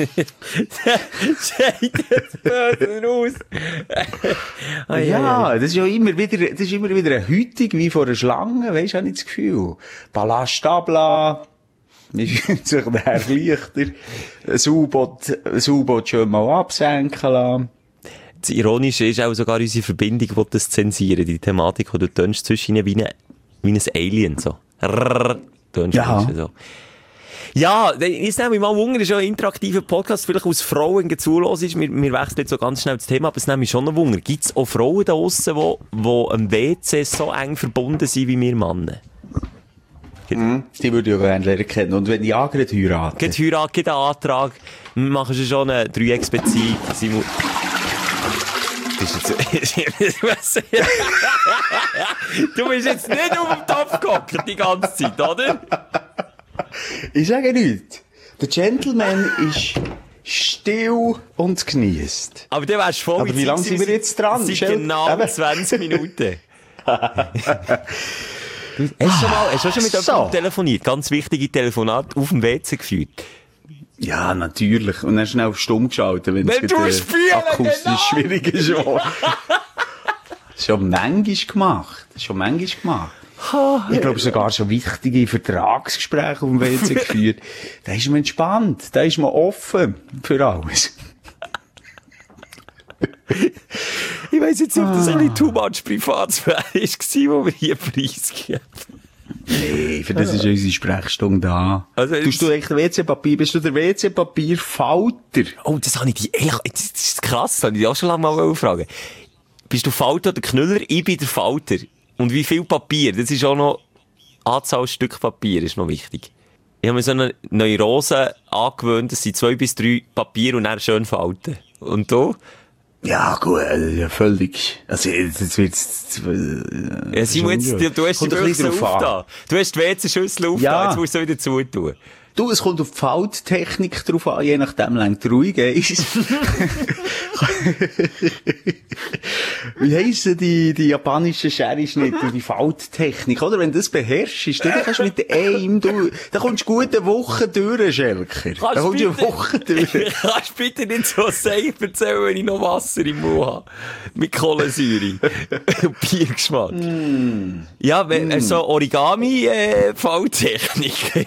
[SPEAKER 1] Scheiden das Böse aus.
[SPEAKER 5] ah, ja, das ist ja immer wieder, das ist immer wieder eine Hütung wie vor einer Schlange, weisst du, habe ich das Gefühl. Ballast ablassen. Man fühlt sich der leichter. Ein U-Boot, ein U-Boot schon mal absenken lassen.
[SPEAKER 1] Das Ironische ist auch sogar unsere Verbindung, die das zensieren, die Thematik, die du tönst zwischen ihnen wie ein, wie ein Alien, so. Rrrr, tönst
[SPEAKER 5] ja.
[SPEAKER 1] so. Ja, jetzt nehme ich mal Wunder, das ist ja ein interaktiver Podcast, vielleicht aus Frauen zuhören ist. Wir, wir wechseln jetzt so ganz schnell das Thema, aber es nehme ich schon noch Wunder. Gibt es auch Frauen da draussen, die, die am W C so eng verbunden sind wie wir Männer?
[SPEAKER 5] Mhm. Die würde ich ja gerne lernen kennen. Und wenn ja, gerade heiraten.
[SPEAKER 1] Gerade heiraten, gerade einen Antrag. Wir machen schon eine Dreiecksbeziehung. Simon. Das ist jetzt... Du bist jetzt nicht auf dem Topf gehockt die ganze Zeit, oder?
[SPEAKER 5] Ich sage nichts. Der Gentleman ist still und genießt.
[SPEAKER 1] Aber dann wärst du voll.
[SPEAKER 5] Aber wie lange sind wir jetzt dran?
[SPEAKER 1] Seit genau
[SPEAKER 5] Eben.
[SPEAKER 1] zwanzig Minuten. Du, hast, du mal, hast du schon mit
[SPEAKER 5] So.
[SPEAKER 1] jemandem telefoniert? Ganz wichtige Telefonat auf dem W C geführt.
[SPEAKER 5] Ja, natürlich. Und dann schnell auf stumm geschaltet, wenn
[SPEAKER 1] Wenn
[SPEAKER 5] es
[SPEAKER 1] du
[SPEAKER 5] gerade, äh,
[SPEAKER 1] spielen,
[SPEAKER 5] akustisch
[SPEAKER 1] genau.
[SPEAKER 5] schwierig ist. Schon manchmal gemacht. Schon manchmal gemacht. Ich glaube, sogar schon wichtige Vertragsgespräche auf dem W C geführt. Da ist man entspannt. Da ist man offen für alles.
[SPEAKER 1] Ich weiss jetzt nicht, ob das ein bisschen too much Privatsphäre war, wo wir hier preisgeben.
[SPEAKER 5] Nee, für das ist unsere Sprechstunde da.
[SPEAKER 1] Also
[SPEAKER 5] Tust
[SPEAKER 1] jetzt-
[SPEAKER 5] du echt W C-Papier? Bist du der W C-Papier-Falter?
[SPEAKER 1] Oh, das habe ich die, ehrlich, das ist krass, das habe ich dich auch schon lange mal fragen. Bist du Falter oder Knüller? Ich bin der Falter. Und wie viel Papier? Das ist auch noch, Anzahl Stück Papier ist noch wichtig. Ich habe mir so eine Neurose angewöhnt, das sind zwei bis drei Papier und dann schön falten. Und du?
[SPEAKER 5] Ja, gut, äh, ja, völlig. Also, jetzt, jetzt wird's, äh,
[SPEAKER 1] Ja, Simon, jetzt, du, du hast die
[SPEAKER 5] Kommt ein bisschen
[SPEAKER 1] Büchse
[SPEAKER 5] drauf an.
[SPEAKER 1] aufgetan. Du hast die W C-Schüssel aufgetan,
[SPEAKER 5] Ja.
[SPEAKER 1] jetzt musst du sie wieder zutun.
[SPEAKER 5] Du, es kommt auf die Falttechnik drauf an, je nachdem längt die ruhig ist. Wie heissen die, die japanischen Scherenschnitte, die Falttechnik, oder? Wenn du das beherrschst, dann kannst du mit einem, du, da kommst du gut eine Woche durch, Schelker. Da kommst du eine Woche durch.
[SPEAKER 1] Kannst du bitte nicht so safe erzählen, wenn ich noch Wasser im Mund habe? Mit Kohlensäure. Und Biergeschmack.
[SPEAKER 5] Mm.
[SPEAKER 1] Ja, wenn, mm. so Origami-Falltechnik.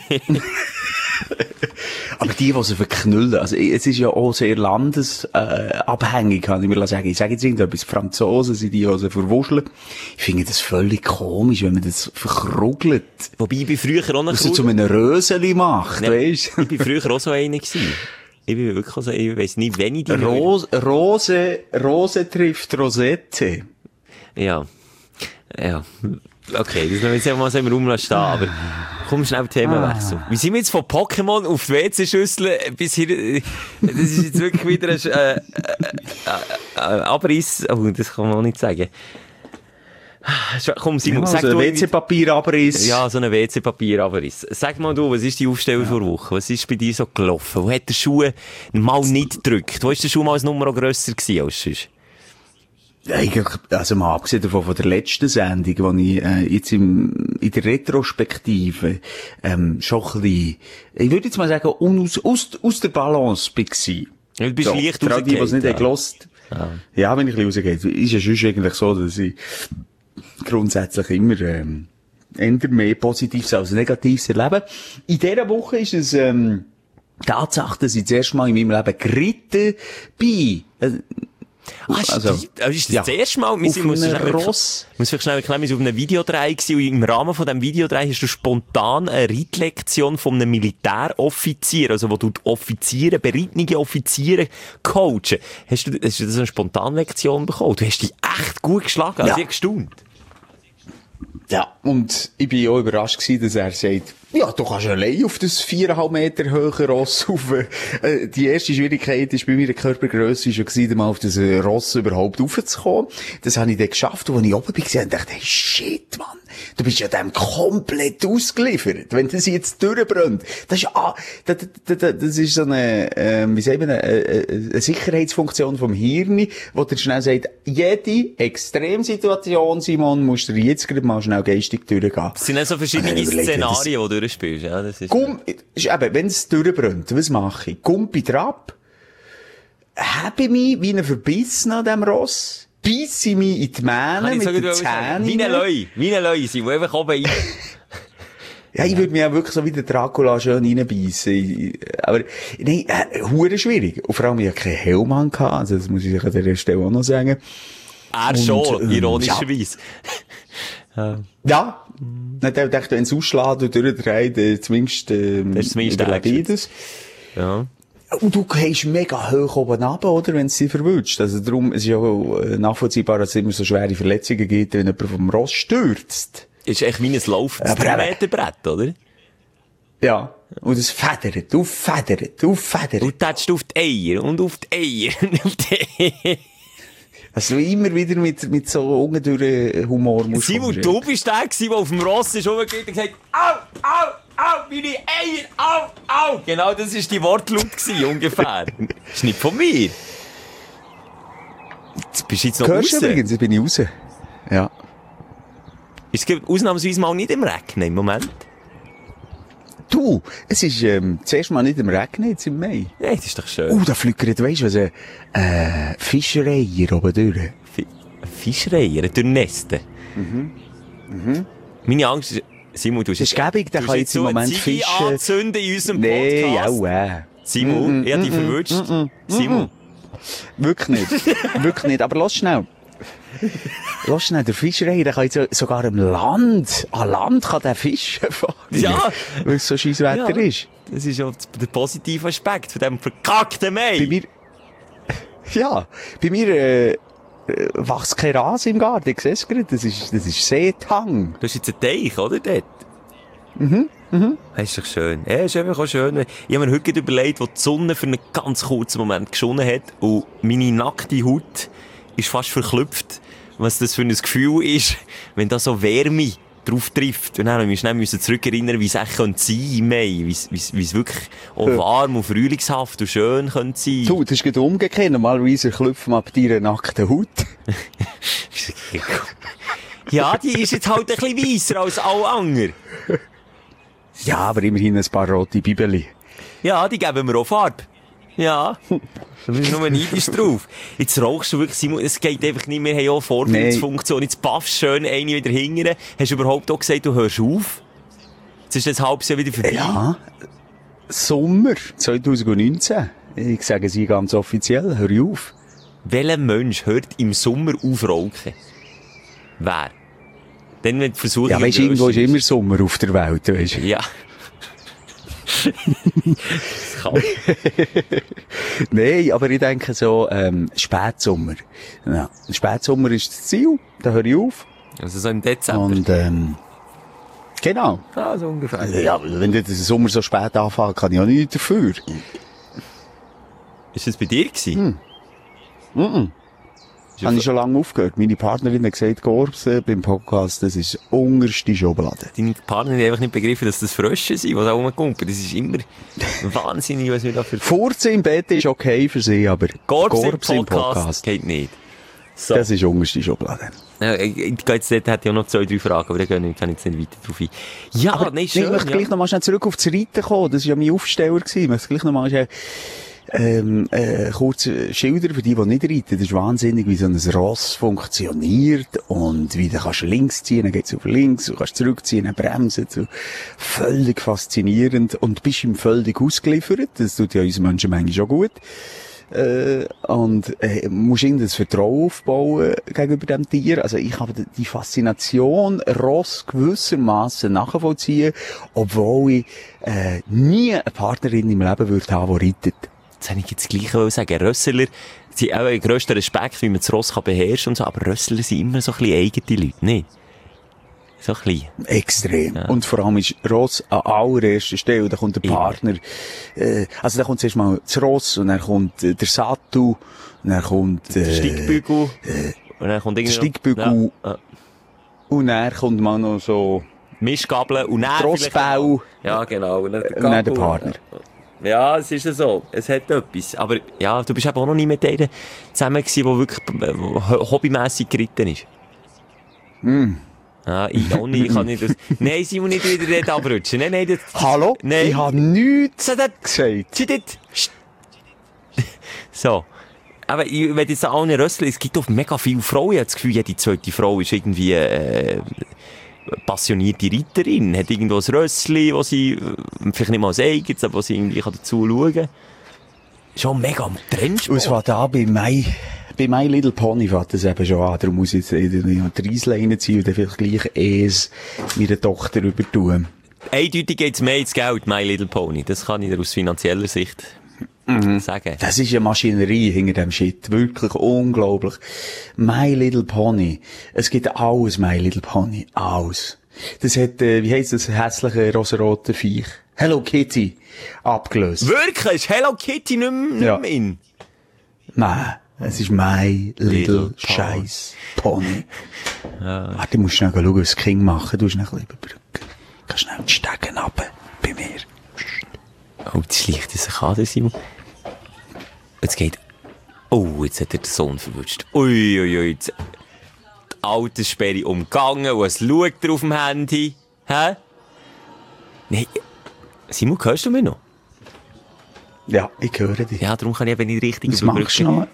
[SPEAKER 5] Aber die, die sie verknüllen, also es ist ja auch sehr landesabhängig, äh, abhängig, kann ich mir sagen. Ich sage jetzt irgendetwas, Franzosen sind die, die sie verwuscheln. Ich finde das völlig komisch, wenn man das verkrugelt.
[SPEAKER 1] Wobei, ich bin früher auch noch
[SPEAKER 5] Was du zu einem Röseli macht,
[SPEAKER 1] Ja,
[SPEAKER 5] weisst
[SPEAKER 1] ich bin früher auch so einer gewesen. Ich bin wirklich so, ich weiss nicht, wenn ich die...
[SPEAKER 5] Rose, Rose, Rose trifft Rosette.
[SPEAKER 1] Ja. Ja. Okay, das lassen wir mal so im Raum stehen, aber komm schnell Themenwechsel. Wie sind wir jetzt von Pokémon auf die W C-Schüssel bis hier, das ist jetzt wirklich wieder ein, äh, äh, äh, Abriss, oh, das kann man auch nicht sagen. Komm, Simon,
[SPEAKER 5] Ja,
[SPEAKER 1] sag
[SPEAKER 5] also
[SPEAKER 1] du...
[SPEAKER 5] W C-Papierabriss.
[SPEAKER 1] Ja, so ein W C-Papierabriss. Sag mal du, was ist die Aufstellung vor Woche? Was ist bei dir so gelaufen? Wo hat der Schuh mal nicht gedrückt? Wo ist der Schuh mal ein Nummer grösser gewesen als sonst?
[SPEAKER 5] Eigentlich, also mal abgesehen davon von der letzten Sendung, wo ich äh, jetzt im, in der Retrospektive ähm, schon ein bisschen, ich würde jetzt mal sagen, aus, aus, aus der Balance war.
[SPEAKER 1] Ja, du bist
[SPEAKER 5] So,
[SPEAKER 1] leicht
[SPEAKER 5] für all die, die es nicht
[SPEAKER 1] rausgefallen,
[SPEAKER 5] haben gelost. Ja, wenn ich ein bisschen rausgehe. Ist ja sonst eigentlich so, dass ich grundsätzlich immer ähm, eher mehr Positives als Negatives erlebe. In dieser Woche ist es ähm, Tatsache, dass ich das erste Mal in meinem Leben geritten bin. Äh,
[SPEAKER 1] Ah,
[SPEAKER 5] Also,
[SPEAKER 1] also, ist das
[SPEAKER 5] ja.
[SPEAKER 1] das erste Mal? Wir
[SPEAKER 5] Auf
[SPEAKER 1] sind- muss
[SPEAKER 5] einem
[SPEAKER 1] schnell-
[SPEAKER 5] Ross.
[SPEAKER 1] muss vielleicht schnell erklären, wir sind auf einem Videodreh gewesen und im Rahmen von diesem Videodreh hast du spontan eine Reitlektion von einem Militäroffizier, also wo du die Offiziere, berittene Offiziere coachen. Hast du, hast du das eine Spontanlektion bekommen? Du hast dich echt gut geschlagen, also
[SPEAKER 5] Ja.
[SPEAKER 1] ich hab gestaunt.
[SPEAKER 5] Ja, und ich bin auch überrascht gewesen, dass er sagt, ja, du kannst allein auf das viereinhalb Meter hohe Ross rauf. Äh, die erste Schwierigkeit war bei meiner Körpergrösse schon gewesen, mal auf das äh, Ross überhaupt raufzukommen. Das habe ich dann geschafft, und als ich oben war, gesehen, dachte, hey, shit, Mann. Du bist ja dem komplett ausgeliefert, wenn das jetzt durchbrennt. Das ist, ah, das, das, das, das ist so eine, äh, wie sagen wir, eine, eine Sicherheitsfunktion vom Hirn, wo dir schnell sagt, jede Extremsituation, Simon, musst du jetzt gerade mal schnell geistig durchgehen.
[SPEAKER 1] Es sind auch so verschiedene
[SPEAKER 5] Ich überlege,
[SPEAKER 1] Szenarien, die du durchspielst. Ja, das ist
[SPEAKER 5] Gumm, ist eben, wenn es durchbrennt, was mache ich? Gumpi drauf, habe mich wie ein Verbissen an dem Ross, beisse mich in die
[SPEAKER 1] Kann
[SPEAKER 5] Mähne
[SPEAKER 1] ich
[SPEAKER 5] mit
[SPEAKER 1] so
[SPEAKER 5] den
[SPEAKER 1] gut sagen.
[SPEAKER 5] Zähnen.
[SPEAKER 1] Wie ein Leu, wie ein Leu sind, die einfach oben rein.
[SPEAKER 5] Ja, ich würde mich auch wirklich so wie der Dracula schön reinbeissen. Ich- Aber, nein, äh, hure schwierig. Und vor allem, ich hatte keinen Helm an, also das muss ich an der Stelle auch noch sagen.
[SPEAKER 1] Er
[SPEAKER 5] Und,
[SPEAKER 1] schon,
[SPEAKER 5] ähm,
[SPEAKER 1] ironischerweise. Ja.
[SPEAKER 5] Ja. Dann dachte ich, wenn es ausschlägt und durchdreht, äh, zumindest, ähm,
[SPEAKER 1] Das ist zumindest
[SPEAKER 5] überlebe ich das.
[SPEAKER 1] Ja.
[SPEAKER 5] Und du gehst mega hoch oben runter, oder? Wenn es dich verwünscht. Also darum, es ist ja auch äh, nachvollziehbar, dass es immer so schwere Verletzungen gibt, wenn jemand vom Ross stürzt.
[SPEAKER 1] Ist echt wie ein laufendes
[SPEAKER 5] Aber
[SPEAKER 1] drei
[SPEAKER 5] eben.
[SPEAKER 1] Meter Brett, oder?
[SPEAKER 5] Ja. Und es federt, du federt, du federt.
[SPEAKER 1] Du tätschst auf die Eier und auf die Eier und auf die Eier.
[SPEAKER 5] Also immer wieder mit, mit so ungedulden Humor musst
[SPEAKER 1] Simon,
[SPEAKER 5] umgehen.
[SPEAKER 1] du bist der gewesen, der auf dem Ross ist rumgegangen und gesagt, au, au, au, meine Eier, au, au. Genau, das war die Wortlaut gewesen, ungefähr. Das ist nicht von mir. Jetzt bist du jetzt noch
[SPEAKER 5] Hörst du
[SPEAKER 1] raus.
[SPEAKER 5] übrigens, jetzt bin ich raus. Ja.
[SPEAKER 1] Es gibt ausnahmsweise mal nicht im Regnen im Moment.
[SPEAKER 5] Du, es ist, ähm, zuerst mal nicht im Regen, jetzt im Mai.
[SPEAKER 1] Ja, das ist doch schön.
[SPEAKER 5] Oh, da flickert, weisst du was, äh, äh, Fischerei hier oben durch.
[SPEAKER 1] Fi- Fischreier, durchnästen. Mhm. Mhm. Meine Angst ist, Simon, du hast
[SPEAKER 5] Das ist gäbig, der
[SPEAKER 1] du
[SPEAKER 5] kann
[SPEAKER 1] hast
[SPEAKER 5] jetzt im
[SPEAKER 1] so eine
[SPEAKER 5] Moment
[SPEAKER 1] Ziege
[SPEAKER 5] fischen.
[SPEAKER 1] anzünden in unserem
[SPEAKER 5] Nee,
[SPEAKER 1] Podcast.
[SPEAKER 5] auch, äh.
[SPEAKER 1] Simon, ich hab dich verwünscht. Simon.
[SPEAKER 5] Wirklich nicht. Wirklich nicht. Aber lass schnell. Lass schnell, der Fischerei, der kann jetzt so- sogar am Land, an Land kann der fischen fahren.
[SPEAKER 1] Ja.
[SPEAKER 5] Weil es so scheiß Wetter
[SPEAKER 1] Ja.
[SPEAKER 5] ist.
[SPEAKER 1] Das ist ja der positive Aspekt von diesem verkackten Mai.
[SPEAKER 5] Bei mir, ja, bei mir, äh, äh, wächst kein Rasen im Garten. Ich sehe es gerade. Das ist, das ist Seetang.
[SPEAKER 1] Du hast jetzt einen Teich, oder? Dort? Mhm, mhm. Das ist doch schön. Ja, ist einfach auch schön. Ich habe mir heute überlegt, wo die Sonne für einen ganz kurzen Moment geschonnen hat und meine nackte Haut ist fast verklüpft, was das für ein Gefühl ist, wenn da so Wärme drauf trifft. Und dann musste ich mich schnell zurückerinnern, wie es echt sein könnte im Mai, wie es, wie es, wie es wirklich auch
[SPEAKER 5] Ja.
[SPEAKER 1] warm und frühlingshaft und schön könnte sein.
[SPEAKER 5] Du, das ist gerade umgekehrt. Normalerweise klopfen wir ab deiner nackten Haut.
[SPEAKER 1] Ja, die ist jetzt halt ein bisschen weisser als alle anderen.
[SPEAKER 5] Ja, aber immerhin ein paar rote Bibeli.
[SPEAKER 1] Ja, die geben mir auch Farbe. Ja. Du bist nur neidisch drauf. Jetzt rauchst du wirklich, Simon, es geht einfach nicht mehr, wir haben ja auch Vorbildsfunktion. Jetzt paffst schön eine wieder hingern. Hast du überhaupt auch gesagt, du hörst auf? Jetzt ist das halbes Jahr wieder vorbei.
[SPEAKER 5] Ja. Sommer zwanzig neunzehn. Ich sage sie ganz offiziell, hör ich auf.
[SPEAKER 1] Welcher Mensch hört im Sommer auf rauchen? Wer? Dann, wenn die Versuchung
[SPEAKER 5] Ja, weisst du,
[SPEAKER 1] grösser
[SPEAKER 5] irgendwo ist immer Sommer auf der Welt, weisst du.
[SPEAKER 1] Ja. Das kann.
[SPEAKER 5] Nein, aber ich denke so, ähm, Spätsommer. Ja, Spätsommer ist das Ziel, da höre ich auf.
[SPEAKER 1] Also so im Dezember.
[SPEAKER 5] Und, ähm, genau.
[SPEAKER 1] Ah, so ungefähr.
[SPEAKER 5] Ja, wenn der Sommer so spät anfängt, kann ich auch nichts dafür.
[SPEAKER 1] Ist das bei dir gewesen?
[SPEAKER 5] Hm. Mhm. Habe ich schon lange aufgehört. Meine Partnerin hat gesagt, Gorbs, äh, beim Podcast, das ist das unterste Schublade.
[SPEAKER 1] Deine Partner haben einfach nicht begriffen, dass das Frösche sind, die da rumkumpen. Das ist immer wahnsinnig, was wir da für...
[SPEAKER 5] Furzen im Bett ist okay für sie, aber
[SPEAKER 1] Gorbs,
[SPEAKER 5] Gorbs
[SPEAKER 1] im
[SPEAKER 5] im
[SPEAKER 1] Podcast,
[SPEAKER 5] Podcast,
[SPEAKER 1] geht nicht. So.
[SPEAKER 5] das ist das unterste Schublade.
[SPEAKER 1] Ja, ich, ich gehe jetzt dort, hätte ja noch zwei, drei Fragen, aber da gehen wir- kann ich jetzt nicht weiter drauf ein. Ja,
[SPEAKER 5] Aber
[SPEAKER 1] nein,
[SPEAKER 5] ich
[SPEAKER 1] schön,
[SPEAKER 5] möchte
[SPEAKER 1] ja.
[SPEAKER 5] gleich noch mal schnell zurück auf das Reiten kommen. Das war ja mein Aufsteller gewesen. Ich möchte gleich noch mal schnell, ähm, äh, kurz schildern für die, die nicht reiten. Das ist wahnsinnig, wie so ein Ross funktioniert und wie du kannst links ziehen, dann geht's auf links, du kannst zurückziehen, dann bremsen. So. Völlig faszinierend und bist ihm völlig ausgeliefert. Das tut ja uns Menschen manchmal schon gut. Äh, und äh, musst irgendwie das Vertrauen aufbauen gegenüber dem Tier. Also ich habe die Faszination Ross gewissermaßen nachvollziehen, obwohl ich äh, nie eine Partnerin im Leben würde haben, die reitet.
[SPEAKER 1] Jetzt habe ich jetzt gleich wollen sagen, Rössler, sie haben auch einen grössten Respekt, wie man das Ross kann beherrschen und so, aber Rössler sind immer so ein bisschen eigene Leute, nicht? So ein bisschen.
[SPEAKER 5] Extrem.
[SPEAKER 1] Ja.
[SPEAKER 5] Und vor allem ist Ross an allererster Stelle. Da kommt der
[SPEAKER 1] Immer.
[SPEAKER 5] Partner, äh, also da kommt zuerst mal das Ross und dann kommt äh, der Sattel und dann kommt
[SPEAKER 1] Der
[SPEAKER 5] äh,
[SPEAKER 1] Steigbügel. und dann kommt
[SPEAKER 5] der
[SPEAKER 1] irgendwie noch-
[SPEAKER 5] Steigbügel.
[SPEAKER 1] Ja, ja.
[SPEAKER 5] und dann kommt mal noch so
[SPEAKER 1] Mischgabeln und dann
[SPEAKER 5] Trossbau.
[SPEAKER 1] vielleicht- Ja, genau. Und dann der,
[SPEAKER 5] Und dann der
[SPEAKER 1] Gabel.
[SPEAKER 5] Partner.
[SPEAKER 1] Ja, es ist ja so. Es hat etwas. Aber ja, du bist eben auch noch nie mit denen zusammen gewesen, der wirklich äh, ho- hobbymässig geritten ist.
[SPEAKER 5] Mm.
[SPEAKER 1] Ja, ich auch nicht. Ich kann nicht das... Nein, Simon, nicht wieder dort abrutschen. Nein, nein, das...
[SPEAKER 5] Hallo?
[SPEAKER 1] Nein.
[SPEAKER 5] Ich habe nichts
[SPEAKER 1] So, das...
[SPEAKER 5] gesagt.
[SPEAKER 1] Sie dort... Psst. So. Aber ich will jetzt allen Rössler, es gibt auch mega viele Frauen. Ich habe das Gefühl, jede zweite Frau ist irgendwie äh, passionierte Reiterin. Hat irgendwo ein Rössli, wo sie, äh, vielleicht nicht mal als eigenes, aber wo sie irgendwie dazu schauen kann. Schon mega am Trendsport.
[SPEAKER 5] Und es war da bei Mai, bei My Little Pony fängt das eben schon an. Darum muss ich jetzt in die Reisle reinziehen und dann vielleicht gleich es meiner Tochter übertun.
[SPEAKER 1] Eindeutig geht's mehr ins Geld, My Little Pony. Das kann ich dir aus finanzieller Sicht mhm. sagen.
[SPEAKER 5] Das ist eine Maschinerie hinter dem Shit. Wirklich unglaublich. My Little Pony. Es gibt alles My Little Pony. Alles. Das hat, äh, wie heisst das hässliche rosarote Viech? Hello Kitty. Abgelöst.
[SPEAKER 1] Wirklich? Ist Hello Kitty nicht mehr, nicht
[SPEAKER 5] Ja.
[SPEAKER 1] mehr in?
[SPEAKER 5] Nein. Es ist My Little,
[SPEAKER 1] Little
[SPEAKER 5] Scheiß Pony. Ja. Warte, du musst schnell schauen, was das Kind machen. Du musst schnell überbrücken. Kannst schnell die Stegen runter. Bei mir.
[SPEAKER 1] Oh, jetzt schleicht es sich an, der Simon. Jetzt geht... Oh, jetzt hat er den Sohn verwünscht. Ui, ui, ui. Jetzt... Die Alterssperre umgangen und es schaut er auf dem Handy. Hä? Nein. Simon, hörst du mich noch?
[SPEAKER 5] Ja, ich höre dich.
[SPEAKER 1] Ja, darum kann ich eben nicht richtig
[SPEAKER 5] Was machst du noch?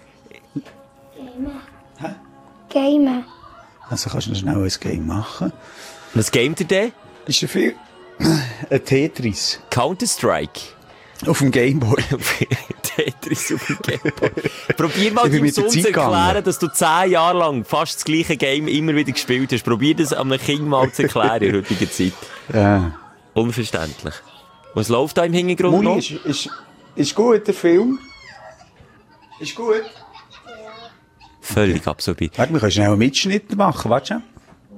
[SPEAKER 6] Gamen.
[SPEAKER 5] Also kannst du schnell ein Game machen.
[SPEAKER 1] Was gamet ihr denn?
[SPEAKER 5] Ist ja viel... Ein Tetris.
[SPEAKER 1] Counter-Strike.
[SPEAKER 5] Auf dem Gameboy.
[SPEAKER 1] Tetris auf dem Gameboy. Probier mal
[SPEAKER 5] Ich bin
[SPEAKER 1] deinem
[SPEAKER 5] mit der
[SPEAKER 1] Sohn zu
[SPEAKER 5] Zeit
[SPEAKER 1] erklären,
[SPEAKER 5] gegangen.
[SPEAKER 1] dass du zehn Jahre lang fast das gleiche Game immer wieder gespielt hast. Probier das einem Kind mal zu erklären in heutiger Zeit.
[SPEAKER 5] Ja.
[SPEAKER 1] Unverständlich. Was läuft da im Hintergrund
[SPEAKER 5] Muli,
[SPEAKER 1] noch?
[SPEAKER 5] ist, ist, ist gut, der Film? Ist gut?
[SPEAKER 1] Völlig absorbiert.
[SPEAKER 5] Warte, wir können schnell einen Mitschnitt machen, warte schon.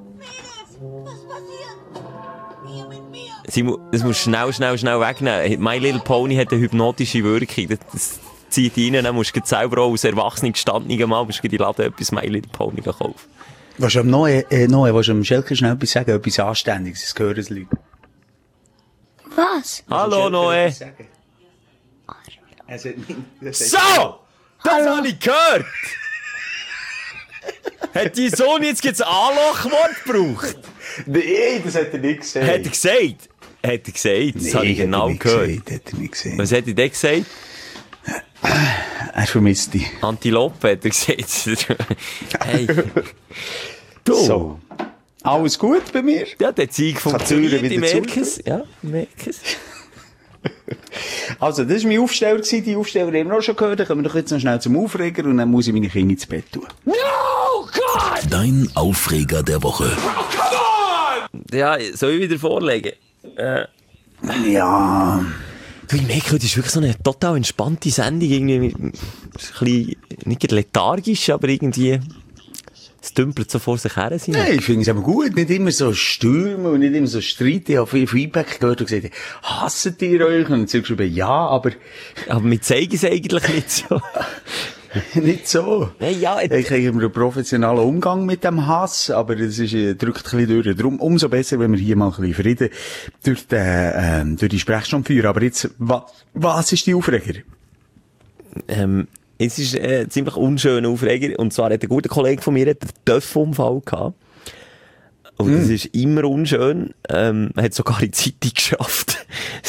[SPEAKER 1] Simon, das musst du schnell, schnell, schnell wegnehmen. My Little Pony hat eine hypnotische Wirkung. Das, das zieht rein, dann musst du selber auch als Erwachsene gestandenen Mal, musst du in die Laden etwas My Little Pony kaufen.
[SPEAKER 5] Willst du am Noe, äh, Noe, willst du am Schelker schnell etwas sagen? Etwas Anständiges, das hören die Leute.
[SPEAKER 6] Was?
[SPEAKER 1] Hallo, Noe. So! Das habe ich gehört! Hat dein Sohn jetzt ein Anlochwort gebraucht?
[SPEAKER 5] Nee, das hat er nicht gesehen.
[SPEAKER 1] Hat er gesagt? Hat er gesagt? Das
[SPEAKER 5] nee,
[SPEAKER 1] habe ich genau
[SPEAKER 5] hat er nicht
[SPEAKER 1] gehört.
[SPEAKER 5] Gesagt, hat er nicht gesehen.
[SPEAKER 1] Was hat er denn gesagt?
[SPEAKER 5] Er vermisst dich.
[SPEAKER 1] Antilope hat er gesagt. Hey. Du.
[SPEAKER 5] So. Alles gut bei mir?
[SPEAKER 1] Ja, der Zeug funktioniert,
[SPEAKER 5] Türen
[SPEAKER 1] ich
[SPEAKER 5] wieder
[SPEAKER 1] merke es. Ja, ich merke es.
[SPEAKER 5] Also, das war mein Aufsteller gewesen. Die Aufsteller haben wir auch schon gehört. Dann kommen wir doch jetzt noch schnell zum Aufreger und dann muss ich meine Kinder ins Bett tun.
[SPEAKER 1] No, God!
[SPEAKER 4] Dein Aufreger der Woche.
[SPEAKER 1] Ja, soll ich wieder vorlegen? Äh.
[SPEAKER 5] Ja.
[SPEAKER 1] Du, ich merke, das ist wirklich so eine total entspannte Sendung. Irgendwie mit, ein bisschen, nicht lethargisch, aber irgendwie, es dümpelt so vor sich her.
[SPEAKER 5] Nein, ich finde es aber gut. Nicht immer so Stürme und nicht immer so Streit. Ich habe viel Feedback gehört und gesagt, hasset ihr euch? Und sie geschrieben, ja, aber...
[SPEAKER 1] Aber wir zeigen es eigentlich nicht so.
[SPEAKER 5] nicht so.
[SPEAKER 1] Nein, ja,
[SPEAKER 5] ich habe einen professionellen Umgang mit dem Hass, aber es ist, äh, drückt ein bisschen durch. Darum umso besser, wenn wir hier mal ein bisschen Frieden durch, den, ähm, durch die Sprechstunde führen. Aber jetzt, wa, was ist die Aufreger?
[SPEAKER 1] Ähm, es ist äh, ein ziemlich unschöner Aufreger. Und zwar hat ein guter Kollege von mir einen Töpfunfall gehabt. Und das mm. ist immer unschön. Ähm, er hat sogar in die Zeitung geschafft.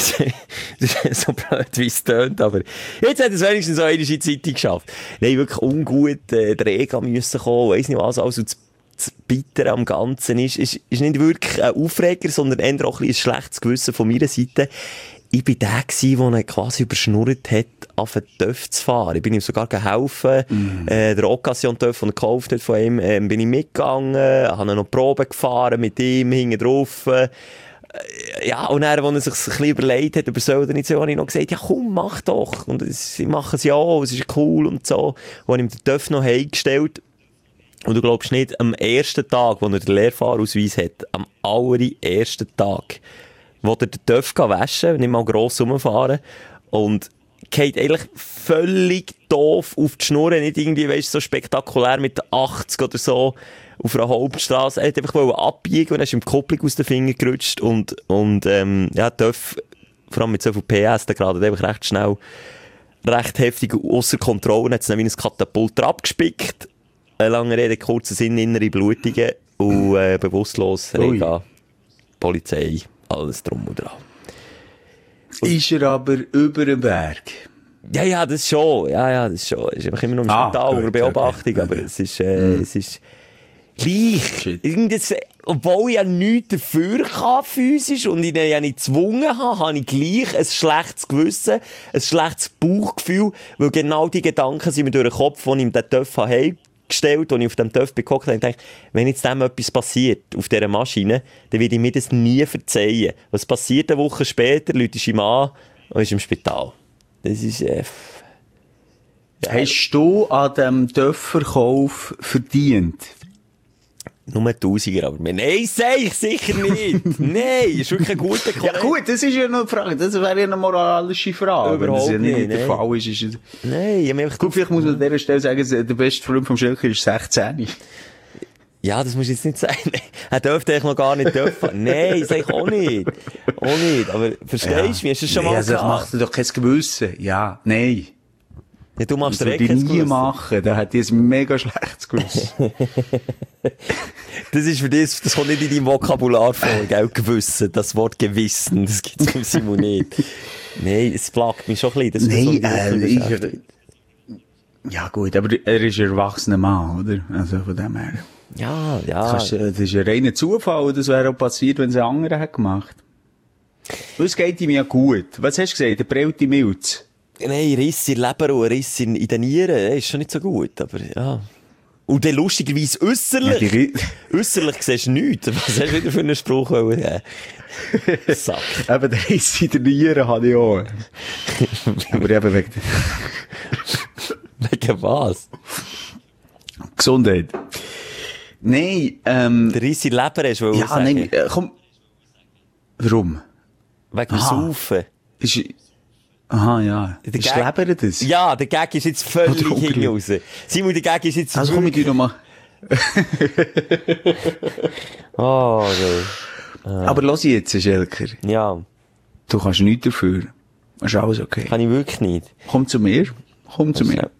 [SPEAKER 1] Das ist so blöd, wie es tönt, aber jetzt hat er es wenigstens so einmal in die Zeitung geschafft. Nein, wirklich ungut, äh, der Rega müssen kommen, weiss nicht was, also das, das Bittere am Ganzen ist, ist, ist nicht wirklich ein Aufreger, sondern eher auch ein, ein schlechtes Gewissen von meiner Seite. Ich bin der gewesen, der ihn quasi überschnurrt hat, auf den Töff zu fahren. Ich bin ihm sogar geholfen, mm. äh, der Occasion-Töff, den er gekauft hat von ihm, äh, bin ich mitgegangen, habe noch Probe gefahren mit ihm, hinten drauf. Äh, ja, und dann, als er sich ein bisschen überlegt hat, aber soll er nicht so, habe ich noch gesagt, ja komm, mach doch. Und ich mache es ja auch, es ist cool und so. Und habe ihm den Töff noch heimgestellt. Und du glaubst nicht, am ersten Tag, wo er den Lehrfahrausweis hat, am allerersten Tag, wo er den Töff waschen, nicht mal gross rumfahren und geht eigentlich völlig doof auf die Schnur, nicht irgendwie, weißt, so spektakulär mit achtzig oder so auf einer Hauptstrasse. Er hat einfach abbiegen und dann ist ihm die Kupplung aus den Fingern gerutscht und, und ähm, ja, Töff, vor allem mit so viel P S, der gerade einfach recht schnell, recht heftig ausser Kontrolle, hat es dann wie ein Katapult abgespickt. Eine lange Rede, kurzer Sinn, innere Blutungen und äh, bewusstlos, Rega, Polizei. Alles drum und dran. Und
[SPEAKER 5] ist er aber über den Berg?
[SPEAKER 1] Ja, ja, das schon. Ja, ja, das schon. Ist einfach immer noch im
[SPEAKER 5] ah,
[SPEAKER 1] Spital
[SPEAKER 5] unter
[SPEAKER 1] Beobachtung,
[SPEAKER 5] okay.
[SPEAKER 1] aber es ist, äh, mm. es ist gleich. Irgendes, obwohl ich ja nichts dafür kann, physisch, und ihn ja nicht gezwungen habe, habe ich gleich ein schlechtes Gewissen, ein schlechtes Bauchgefühl, weil genau die Gedanken sind mir durch den Kopf, die ich ihm den Töpf habe gestellt, und ich auf dem Töpf geguckt habe, und dachte, wenn jetzt dem etwas passiert, auf dieser Maschine, dann werde ich mir das nie verzeihen. Was passiert eine Woche später, Leute ist ihm an und ist im Spital. Das ist, äh, ja.
[SPEAKER 5] Hast du an diesem Töpfverkauf verdient?
[SPEAKER 1] Nur Tausiger, aber nein, sag ich sicher nicht. Nein, ist wirklich ein guter Kollege.
[SPEAKER 5] Ja gut, das ist ja noch eine Frage. Das wäre ja eine moralische Frage.
[SPEAKER 1] Überhaupt
[SPEAKER 5] Wenn das ja nicht
[SPEAKER 1] nicht,
[SPEAKER 5] der
[SPEAKER 1] nein.
[SPEAKER 5] Fall ist. ist es...
[SPEAKER 1] Nein, ich habe
[SPEAKER 5] Gut, vielleicht muss man an dieser Stelle sagen, der beste Freund vom Schelker ist sechzehn.
[SPEAKER 1] Ja, das muss jetzt nicht sein. Er dürfte eigentlich noch gar nicht dürfen. Nein, sag ich auch nicht. Auch nicht. Aber verstehst du mich? Hast du das schon
[SPEAKER 5] nee,
[SPEAKER 1] mal
[SPEAKER 5] also das
[SPEAKER 1] gehabt?
[SPEAKER 5] macht dir doch kein Gewissen. Ja, nein.
[SPEAKER 1] Ja, du machst
[SPEAKER 5] Das
[SPEAKER 1] dir eh
[SPEAKER 5] würde ich
[SPEAKER 1] kein
[SPEAKER 5] nie
[SPEAKER 1] Gewissen.
[SPEAKER 5] machen. Da hat die ein mega schlechtes Gewissen.
[SPEAKER 1] Das ist für dich, das kommt nicht in deinem Vokabular vor, gell, Gewissen. Das Wort Gewissen, das gibt es im Simon nicht. Nein, es plagt mich schon ein bisschen. Das
[SPEAKER 5] Nein,
[SPEAKER 1] so
[SPEAKER 5] äh, ich, ja gut, aber er ist ein erwachsener Mann, oder? Also von dem her.
[SPEAKER 1] Ja, ja.
[SPEAKER 5] Kannst, das ist ein reiner Zufall, das wäre auch passiert, wenn es ein anderer hat gemacht. Und es geht ihm ja gut. Was hast du gesagt? Der prellte Milz.
[SPEAKER 1] Nein, Riss in der Leber und Riss in, in den Nieren, das ist schon nicht so gut, aber ja. Und dann lustigerweise
[SPEAKER 5] Ja,
[SPEAKER 1] äusserlich.
[SPEAKER 5] die Ri-
[SPEAKER 1] Äusserlich siehst du nichts. Was hast du wieder für einen Spruch gegeben? Sack.
[SPEAKER 5] Eben, der Riss in den Nieren habe ich auch. Aber eben wegen
[SPEAKER 1] Wegen was?
[SPEAKER 5] der Gesundheit. Nein, ähm,
[SPEAKER 1] Der Riss in der Leber hast du
[SPEAKER 5] ja,
[SPEAKER 1] sagen.
[SPEAKER 5] nein, äh, komm. Warum?
[SPEAKER 1] Wegen dem
[SPEAKER 5] Aha.
[SPEAKER 1] Saufen.
[SPEAKER 5] Ist, aha, ja.
[SPEAKER 1] Der
[SPEAKER 5] Ist
[SPEAKER 1] Gag-
[SPEAKER 5] Leber das?
[SPEAKER 1] Ja, der Gag ist jetzt völlig
[SPEAKER 5] Oder
[SPEAKER 1] hinten raus. Simon, der Gag ist jetzt
[SPEAKER 5] Also komm ich dir noch mal.
[SPEAKER 1] Oh, okay.
[SPEAKER 5] Aber lass jetzt, Schelker.
[SPEAKER 1] Ja,
[SPEAKER 5] Du kannst nichts dafür. Ist alles okay.
[SPEAKER 1] kann ich wirklich nicht.
[SPEAKER 5] Komm zu mir. Komm zu mir.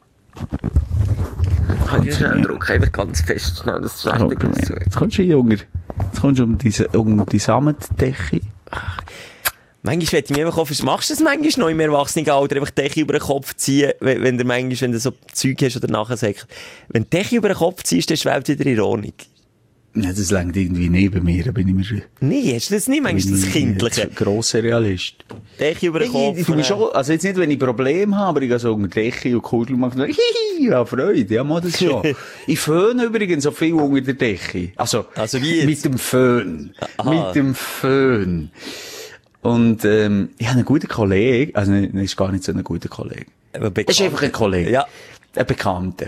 [SPEAKER 1] Kann ich schnell drücken, einfach ganz fest, schnell, das
[SPEAKER 5] Komm zu mir. Jetzt kommst du hier, Junge. Jetzt kommst du um diese, um die Samendecke.
[SPEAKER 1] Manchmal wette ich mich einfach auf, machst du das manchmal noch im Erwachsenenalter, einfach die Decke über den Kopf ziehen, wenn, wenn du manchmal, wenn du so Zeug hast oder nachher sagst, wenn du die Decke über den Kopf ziehst, dann ist die Welt wieder in Ordnung.
[SPEAKER 5] Ja, das längt irgendwie neben mir, da bin ich mir schon.
[SPEAKER 1] Nee, hast du das nicht manchmal, das Kindliche?
[SPEAKER 5] Grosser Realist.
[SPEAKER 1] Decke über den
[SPEAKER 5] Ich,
[SPEAKER 1] Kopf.
[SPEAKER 5] ich, ich, schon, also jetzt nicht, wenn ich Probleme habe, aber ich gehe so unter die Decke und Kugel mache, dann, hihi, ja, Freude, ja, mach das schon. Ich föhne übrigens so viel unter der Decke. Also,
[SPEAKER 1] Also wie jetzt?
[SPEAKER 5] mit dem Föhn.
[SPEAKER 1] Aha.
[SPEAKER 5] Mit dem Föhn. Und, ähm, ich habe einen guten Kollegen, also, ne, ist gar nicht so ein guter Kollege.
[SPEAKER 1] Aber
[SPEAKER 5] Es ist einfach ein Kollege.
[SPEAKER 1] Ja.
[SPEAKER 5] Ein Bekannter.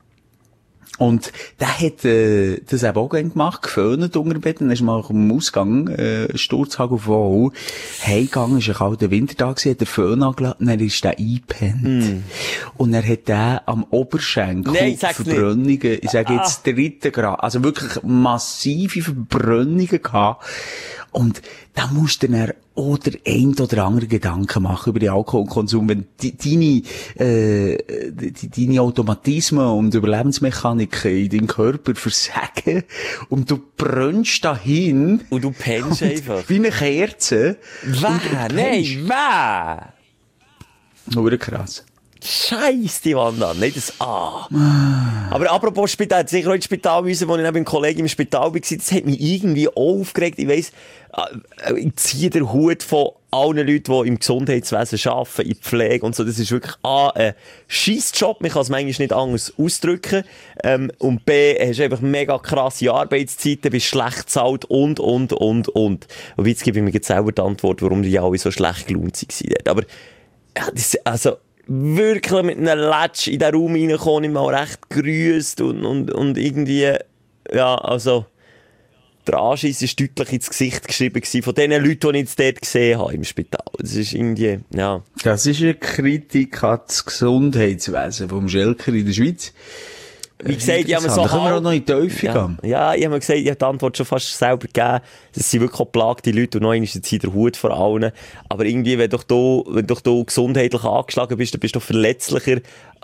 [SPEAKER 5] Und der hat, äh, das eben auch gerne gemacht, geföhnt unter dem Bett, dann ist mal am Ausgang, äh, Sturzhagel auf Wall, heimgegangen, ist ein kalter Wintertag gewesen, hat der Föhn angelassen, dann ist der eingepennt. Mm. Und er hat den am Oberschenkel
[SPEAKER 1] Nein, sag's nicht.
[SPEAKER 5] Verbrennungen, ich sage jetzt dritten Grad, also wirklich massive Verbrennungen gehabt. Und da musst du dann auch der ein oder andere Gedanken machen über den Alkoholkonsum, wenn die, deine, äh, die, deine Automatismen und Überlebensmechaniken in deinem Körper versagen und du brennst dahin.
[SPEAKER 1] Und du pennst einfach.
[SPEAKER 5] Wie eine Kerze.
[SPEAKER 1] Wer? Nein, wer?
[SPEAKER 5] Nur krass.
[SPEAKER 1] Scheiss die Wand an. Nicht das A. Aber apropos Spital, hat sicher auch ins Spital müssen, wo ich neben dem Kollegen im Spital war. Das hat mich irgendwie auch aufgeregt. Ich weiss, ich ziehe den Hut von allen Leuten, die im Gesundheitswesen arbeiten, in der Pflege und so. Das ist wirklich A, ein Scheissjob. Man kann es manchmal nicht anders ausdrücken. Ähm, und B, hast du einfach mega krasse Arbeitszeiten, bist schlecht bezahlt und, und, und, und. Und jetzt gebe ich mir jetzt selber die Antwort, warum die alle so schlecht gelohnt waren. Aber, ja, das, also, wirklich mit einem Latsch in den Raum reingekommen, ich mal recht grüßt und, und, und irgendwie, ja, also, der Anschiss war deutlich ins Gesicht geschrieben gewesen, von den Leuten, die ich jetzt dort gesehen habe im Spital. Das ist irgendwie, ja.
[SPEAKER 5] Das ist eine Kritik an das Gesundheitswesen vom Schelker in der Schweiz.
[SPEAKER 1] Wie gesagt, ich habe mir so
[SPEAKER 5] Da können wir auch
[SPEAKER 1] halb-
[SPEAKER 5] noch in die Teufel
[SPEAKER 1] ja,
[SPEAKER 5] gehen.
[SPEAKER 1] ja, ich habe mir gesagt, ich habe die Antwort schon fast selber gegeben. Das sind wirklich auch belagte Leute und noch einmal ist jetzt der Hut vor allen. Aber irgendwie, wenn du da, wenn du da gesundheitlich angeschlagen bist, dann bist du verletzlicher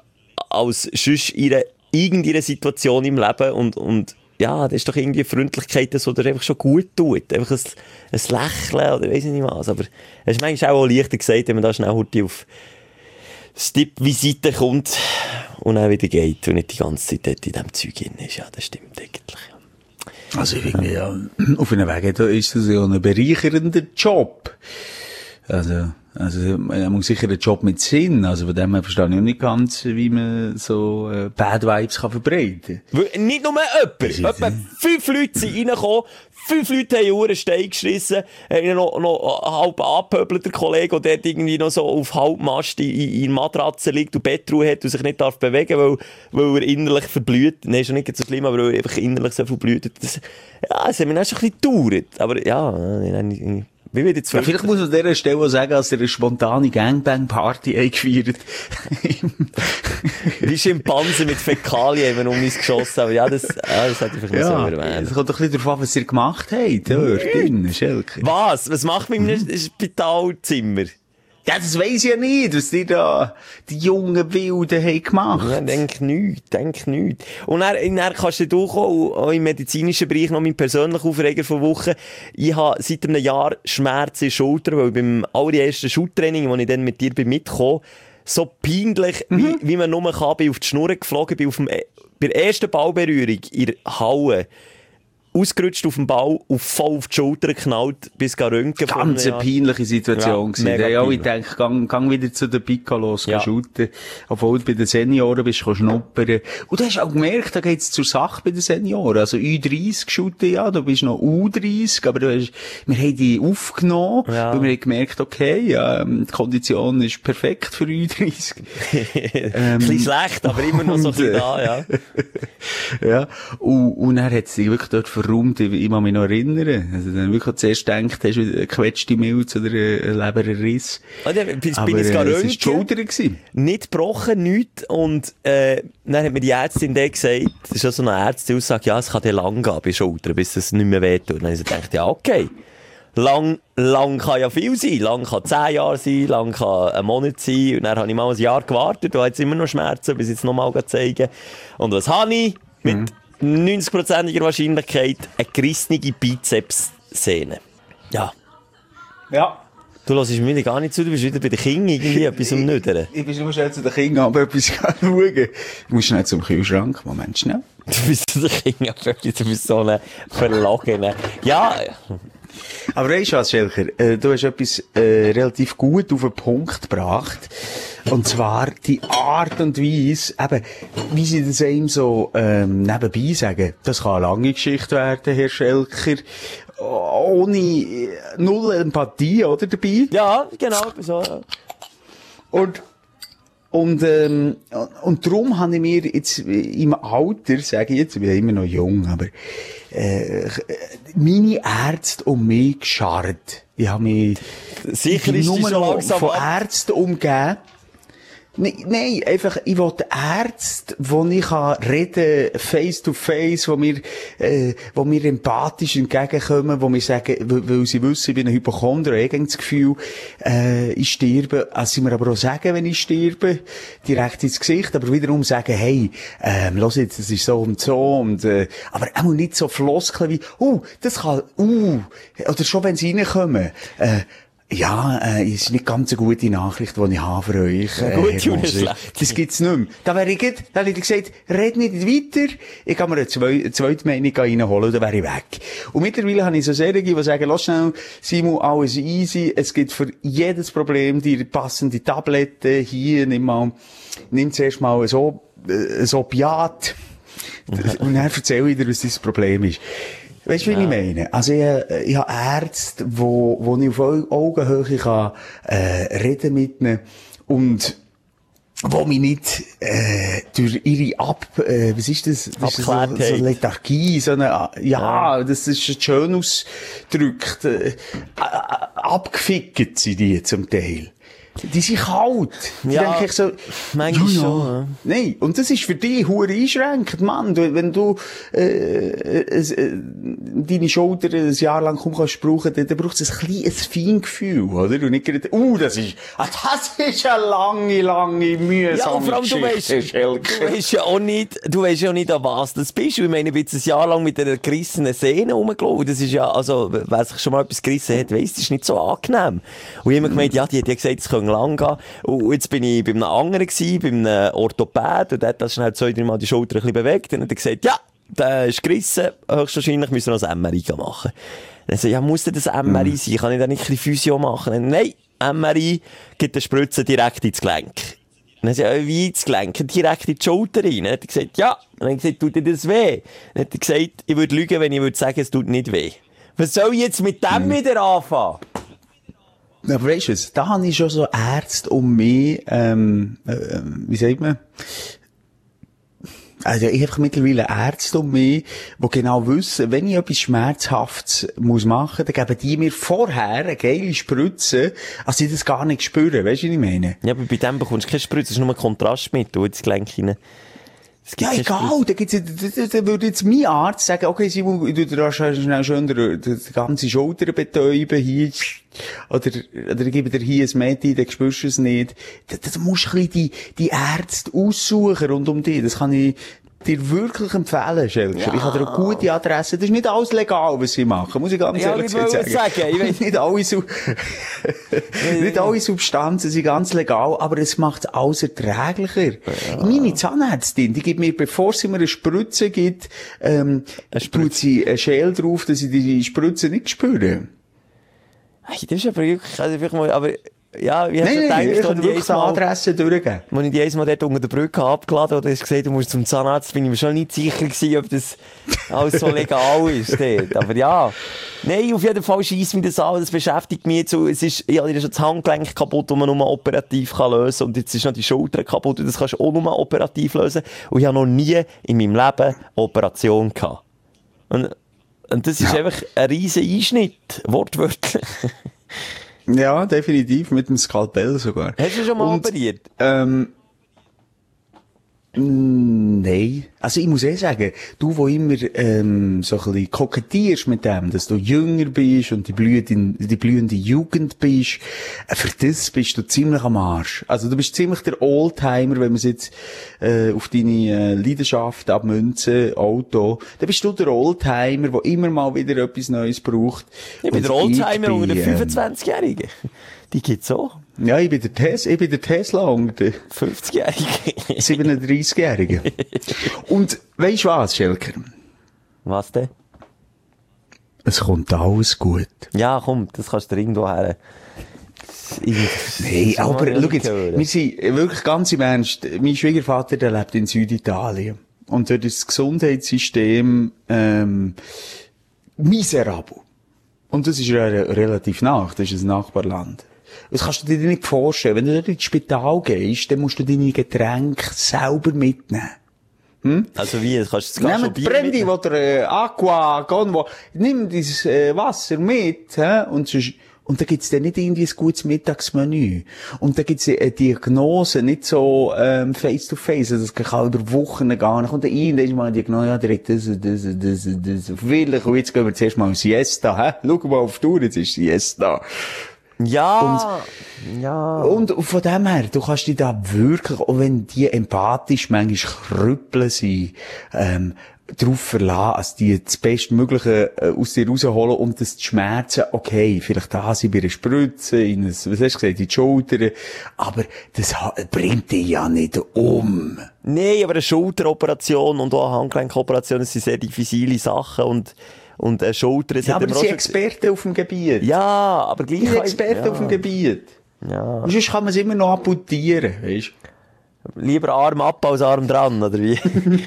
[SPEAKER 1] als sonst in einer, irgendeiner Situation im Leben und, und, ja, das ist doch irgendwie Freundlichkeit, das dir einfach schon gut tut. Einfach ein, ein Lächeln oder weiss ich nicht was. Aber es ist manchmal auch leichter gesagt, wenn man da schnell heute auf Stipp-Visite kommt und dann wieder geht und nicht die ganze Zeit dort in diesem Zeug drin ist. Ja, das stimmt eigentlich. Ja.
[SPEAKER 5] Also ich finde ja, auf einem Weg da ist das ja ein bereichernder Job. Also, also, man muss sicher einen Job mit Sinn. Also, von dem her verstehe ich auch nicht ganz, wie man so, äh, Bad Vibes kann verbreiten.
[SPEAKER 1] Weil nicht nur jemand. Etwa fünf Leute sind reingekommen, fünf Leute haben einen Stein geschissen, haben noch, noch halb angepöbelt, der Kollege, der dort irgendwie noch so auf Halbmast in, in, in Matratze liegt und Bettruhe hat und sich nicht darf bewegen, weil, weil er innerlich verblüht. Nein, ist schon nicht so schlimm, aber weil er einfach innerlich so verblüht. Das, ja, das hat mich auch schon ein bisschen gedauert. Aber ja, ich, Wie wird jetzt
[SPEAKER 5] ja, vielleicht muss man an dieser Stelle sagen, dass er eine spontane Gangbang-Party eingefeiert.
[SPEAKER 1] Wie Schimpansen mit Fäkalien haben wir um uns geschossen. Aber ja, das, ja, das hätte ich vielleicht
[SPEAKER 5] ja,
[SPEAKER 1] so erwähnen.
[SPEAKER 5] Es kommt doch ein bisschen darauf an, was ihr gemacht habt, dort drinnen, Schelke.
[SPEAKER 1] Was? Was macht man in einem mhm. Spitalzimmer?
[SPEAKER 5] Ja, das weiss ich ja nicht, was die da, die jungen Wilden haben gemacht.
[SPEAKER 1] Ja, denk nicht, denk nicht. Und dann, dann kannst du auch, auch im medizinischen Bereich noch mein persönlicher Aufreger von Wochen. Ich habe seit einem Jahr Schmerzen in der Schulter, weil beim allerersten Schultraining, wo ich dann mit dir bin mitgekommen, so peinlich, mhm. wie, wie man nur kann, bin auf die Schnur geflogen, bin auf dem, bei der ersten Ballberührung in der Halle, ausgerutscht auf dem Ball, auf voll auf die Schulter geknallt, bis gar Röntgen.
[SPEAKER 5] Ganz eine peinliche Situation gewesen. Ja, ja, ich denke, gang, gang wieder zu den Piccolos, ja. shooten. Obwohl du bei den Senioren bist, kannst schnuppern. Und du hast auch gemerkt, da geht's zur Sache bei den Senioren. Also Ü dreißig shooten, ja, du bist noch U dreißig, aber du hast, wir haben die aufgenommen, ja. weil wir haben gemerkt, okay, ja, die Kondition ist perfekt für Ü dreißig.
[SPEAKER 1] ähm, ein bisschen schlecht, aber immer noch so ein bisschen da, ja.
[SPEAKER 5] ja. Und, und dann hat sie wirklich dort verräumt, ich kann mich noch erinnern. Also, dann wirklich zuerst gedacht, hast du eine gequetschte Milz oder einen Leberriss.
[SPEAKER 1] Ah, ja, bin,
[SPEAKER 5] aber,
[SPEAKER 1] bin ich gar
[SPEAKER 5] äh, es war die Schulter gewesen.
[SPEAKER 1] Nicht gebrochen, nichts. Und, äh, dann hat mir die Ärztin dann gesagt, das ist ja so eine Ärztin-Aussage, ja, es kann dir lang gehen bei der Schulter, bis es nicht mehr wehtut. Und dann habe ich gedacht, ja, okay. Lang, lang kann ja viel sein. Lang kann zehn Jahre sein, lang kann ein Monat sein. Und dann habe ich mal ein Jahr gewartet, und habe jetzt immer noch Schmerzen, bis ich jetzt nochmal zeigen. Und was habe ich? Mit mhm. neunzig-prozentiger Wahrscheinlichkeit eine gerissene Bizepssehne. Ja.
[SPEAKER 5] Ja.
[SPEAKER 1] Du hörst mir wieder gar nicht zu, du bist wieder bei den Kindern irgendwie etwas am Nüdern.
[SPEAKER 5] Ich, ich bin nur schnell zu den Kindern, aber etwas schauen. Du musst schnell zum Kühlschrank. Moment, schnell.
[SPEAKER 1] Du bist zu den Kindern, aber du bist so eine Verlogene. Ja.
[SPEAKER 5] Aber weißt du was, Schelker? Äh, du hast etwas äh, relativ gut auf den Punkt gebracht. Und zwar die Art und Weise, eben, wie sie das einem so ähm, nebenbei sagen. Das kann eine lange Geschichte werden, Herr Schelker. Ohne null Empathie, oder, dabei?
[SPEAKER 1] Ja, genau, so, ja.
[SPEAKER 5] Und, und, ähm, und darum habe ich mir jetzt im Alter, sage ich jetzt, ich bin ja immer noch jung, aber, äh, meine Ärzte um mich gescharrt. Ich habe mich
[SPEAKER 1] sicher ist
[SPEAKER 5] nur noch von
[SPEAKER 1] ab.
[SPEAKER 5] Ärzten umgeben. Nein, nein, einfach, ich will Ärzte, wo ich kann reden, face to face, wo mir, äh, wo mir empathisch entgegenkommen, wo mir sagen, weil, weil sie wissen, ich bin ein Hypochonder, ich habe das Gefühl, äh, ich sterbe, also sie mir aber auch sagen, wenn ich sterbe, direkt ins Gesicht, aber wiederum sagen, hey, ähm, los jetzt, das ist so und so, und, äh, aber auch nicht so Floskeln wie, uh, das kann, uh, oder schon wenn sie reinkommen, äh, ja, äh, es ist nicht ganz eine gute Nachricht, die ich habe für euch.
[SPEAKER 1] Äh, gut, Herr Moser.
[SPEAKER 5] Das gibt's nicht mehr. Da wäre ich, da hätte ich gesagt, red nicht weiter. Ich kann mir eine, zwei, eine zweite Meinung reinholen, und dann wäre ich weg. Und mittlerweile habe ich so Serien, die sagen, lass schnell, Simon, alles easy. Es gibt für jedes Problem die passende Tablette. Hier, nimm mal, nimm zuerst mal so, äh, so Opiat. Und dann erzähle ich dir, was das Problem ist. Weißt du, wie ja. ich meine? Also, ich, ich habe Ärzte, wo, wo ich auf Augenhöhe kann, äh, reden mit ihnen, und, wo mich nicht, äh, durch ihre Ab, äh, was ist das? Das ist so, so Lethargie, so eine, ja, ja, das ist schön ausgedrückt, äh, äh, abgefickt sind die zum Teil. Die sind kalt. Die
[SPEAKER 1] ja,
[SPEAKER 5] denke ich so,
[SPEAKER 1] manchmal
[SPEAKER 5] ja,
[SPEAKER 1] schon. Ja.
[SPEAKER 5] Nein. Und das ist für dich hure einschränkend, Mann. Du, wenn du, äh, äh, deine Schulter ein Jahr lang kaum kannst brauchen, dann, dann braucht es ein kleines Feingefühl, oder? Und nicht gerade, uh, das ist, ah, das ist eine lange, lange, mühsame
[SPEAKER 1] ja, und vor allem, du weißt, du weißt ja auch nicht, du weißt ja auch nicht, an was das bist. Ich meine, ich bin jetzt ein Jahr lang mit einer gerissenen Sehne rumgelaufen. Das ist ja, also, wer sich schon mal etwas gerissen hat, weiss, das ist nicht so angenehm. Und ich habe gemeint, ja, die hat ja gesagt, es können lang gehen. Und jetzt bin ich bei einem anderen gewesen, bei einem Orthopäd, und der hat das schnell zwei, drei Mal die Schulter ein bisschen bewegt, und hat gesagt, ja, der ist gerissen, höchstwahrscheinlich müssen wir noch ein M R I machen. Dann so, ja, muss denn das M R I sein? Kann ich da nicht ein bisschen Physio machen? Nein, M R I gibt eine Spritze direkt ins Gelenk. Dann hat er wie ins Gelenk, direkt in die Schulter rein. Dann hat er gesagt, ja. Dann hat er gesagt, tut dir das weh? Dann hat er gesagt, ich würde lügen, wenn ich würde sagen, es tut nicht weh. Was soll ich jetzt mit dem mhm. wieder anfangen?
[SPEAKER 5] Aber weißt du, da habe ich schon so Ärzte um mich, ähm, äh, wie sagt man? Also, ich habe mittlerweile Ärzte um mich, die genau wissen, wenn ich etwas Schmerzhaftes muss machen, dann geben die mir vorher eine geile Spritze, als ich das gar nicht spüre. Weißt du, was ich meine?
[SPEAKER 1] Ja, aber bei dem bekommst du keine Spritze, das ist nur ein Kontrastmittel ins Gelenk hinein.
[SPEAKER 5] Ja, egal, da gibt's, da, da würde jetzt mein Arzt sagen, okay, Simon, du darfst schnell schön die, die ganze Schulter betäuben, hier, oder, oder ich gebe dir hier ein Medi, dann spürst du es nicht. Da, da musst du ein bisschen die, die Ärzte aussuchen rund um dich. Das kann ich dir wirklich empfehlen, Schelker. Ja. Ich habe dir eine gute Adresse. Das ist nicht alles legal, was sie machen, muss ich ganz
[SPEAKER 1] ja,
[SPEAKER 5] ehrlich
[SPEAKER 1] ich
[SPEAKER 5] sagen.
[SPEAKER 1] sagen. Ich weiss.
[SPEAKER 5] Nicht alle, Su nicht alle Substanzen sind ganz legal, aber es macht es alles erträglicher. Ja. Meine Zahnärztin, die gibt mir, bevor sie mir eine Spritze gibt, ähm, eine tut sie ein Schäl drauf, dass ich die Spritze nicht spüre.
[SPEAKER 1] Hey, das ist aber wirklich, also wirklich mal, aber, ja, wie hast du
[SPEAKER 5] gedacht,
[SPEAKER 1] ich
[SPEAKER 5] kann wirklich die Adresse durchgeben.
[SPEAKER 1] Als ich die einmal dort unter der Brücke abgeladen habe, hast du gesagt, du musst zum Zahnarzt, bin ich mir schon nicht sicher gewesen, ob das alles so legal ist dort. Aber ja. Nein, auf jeden Fall scheisst mich das an, das beschäftigt mich jetzt. Es ist, ja, das ist das Handgelenk kaputt, das man nur operativ kann lösen kann. Und jetzt ist noch die Schulter kaputt, und das kannst du auch nur operativ lösen. Und ich habe noch nie in meinem Leben eine Operation gehabt. Und, und das ist ja. einfach ein riesen Einschnitt, wortwörtlich.
[SPEAKER 5] Ja, definitiv, mit dem Skalpell sogar.
[SPEAKER 1] Hast du schon mal und, operiert?
[SPEAKER 5] Ähm, nein. Also ich muss eh sagen, du, wo immer ähm, so ein bisschen kokettierst mit dem, dass du jünger bist und die blühende, die blühende Jugend bist, äh, für das bist du ziemlich am Arsch. Also du bist ziemlich der Oldtimer, wenn wir es jetzt äh, auf deine äh, Leidenschaft abmünzen, Auto, dann bist du der Oldtimer, der immer mal wieder etwas Neues braucht.
[SPEAKER 1] Ich bin der Oldtimer unter den fünfundzwanzigjährigen. Die gibt's auch.
[SPEAKER 5] Ja, ich bin der Tesla, ich bin der Tesla unter den
[SPEAKER 1] fünfzigjährigen.
[SPEAKER 5] siebenunddreißigjährigen. Und weisst du was, Schelker?
[SPEAKER 1] Was denn?
[SPEAKER 5] Es kommt alles gut.
[SPEAKER 1] Ja, komm, das kannst du irgendwo her.
[SPEAKER 5] Nein, aber schau jetzt, wir sind wirklich ganz im Ernst. Mein Schwiegervater, der lebt in Süditalien. Und dort ist das Gesundheitssystem ähm, miserabel. Und das ist ja relativ nach, das ist ein Nachbarland. Das kannst du dir nicht vorstellen. Wenn du dort ins Spital gehst, dann musst du deine Getränke selber mitnehmen. Hm?
[SPEAKER 1] Also wie? Kannst du das
[SPEAKER 5] Nimm Brandy oder äh, Aqua, Convo. Nimm dieses äh, Wasser mit. Hä? Und, sonst, und da gibt's dann nicht irgendwie ein gutes Mittagsmenü. Und da gibt's eine Diagnose, nicht so ähm, face to face. Also das kann über Wochen gehen. Dann kommt der ein, dann ist mal eine Diagnose, ja, der hat das, das, das, das, vielleicht. Und jetzt gehen wir zuerst mal Siesta. Hä? Schau mal auf die Uhr, jetzt ist Siesta.
[SPEAKER 1] Ja, und,
[SPEAKER 5] ja. Und von dem her, du kannst dich da wirklich, auch wenn die empathisch manchmal Krüppel sind, ähm, darauf verlassen, dass die das Bestmögliche äh, aus dir rausholen, um das zu schmerzen. Okay, vielleicht da sie bei einer Spritze, in ein, was hast du gesagt, in die Schulter. Aber das bringt dich ja nicht um.
[SPEAKER 1] Nein, aber eine Schulteroperation und auch eine Handgelenkoperation, das sind sehr diffizile Sachen und Und eine Schulter...
[SPEAKER 5] Ja, aber sie sind Experten auf dem Gebiet.
[SPEAKER 1] Ja, aber gleich...
[SPEAKER 5] Die Experten ja. auf dem Gebiet.
[SPEAKER 1] Ja.
[SPEAKER 5] Und sonst kann man es immer noch amputieren, weisst
[SPEAKER 1] du? Lieber Arm ab als Arm dran, oder wie?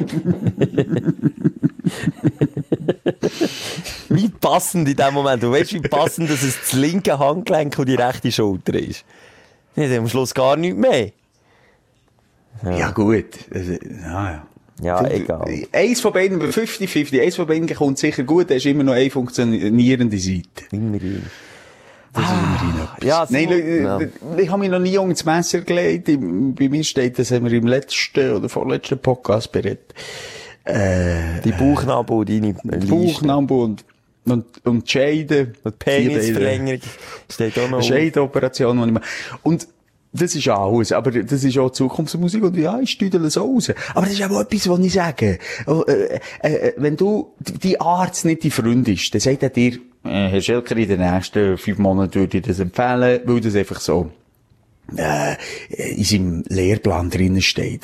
[SPEAKER 1] Wie passend in dem Moment. Du weißt, wie passend, dass es das linke Handgelenk und die rechte Schulter ist. Nee, am Schluss gar nichts mehr.
[SPEAKER 5] Ja, ja gut. Also, ja, ja.
[SPEAKER 1] Ja, egal.
[SPEAKER 5] Eins von beiden, fünfzig fünfzig, eins von beiden kommt sicher gut, da ist immer noch eine funktionierende Seite.
[SPEAKER 1] Immerhin.
[SPEAKER 5] Das ist immerhin etwas. Ja, so, Nein, ja. ich habe mich noch nie ins Messer gelegt. Bei mir steht, das haben wir im letzten oder vorletzten Podcast berät. Äh,
[SPEAKER 1] die Bauchnabel und deine
[SPEAKER 5] Bauchnabel und, und, und die Scheide.
[SPEAKER 1] Und Penisverlängerung. Steht auch noch.
[SPEAKER 5] Scheideoperation, die ich mache. Und, das ist alles, aber das ist auch Zukunftsmusik und ja, ich stüdele es raus. Aber das ist auch etwas, was ich sage. Äh, äh, wenn du, die Arzt nicht die Freund ist, dann sagt er dir, äh, Herr Schelker, in den nächsten fünf Monaten würde ich das empfehlen, weil das einfach so, äh, in seinem Lehrplan drinnen steht, oder?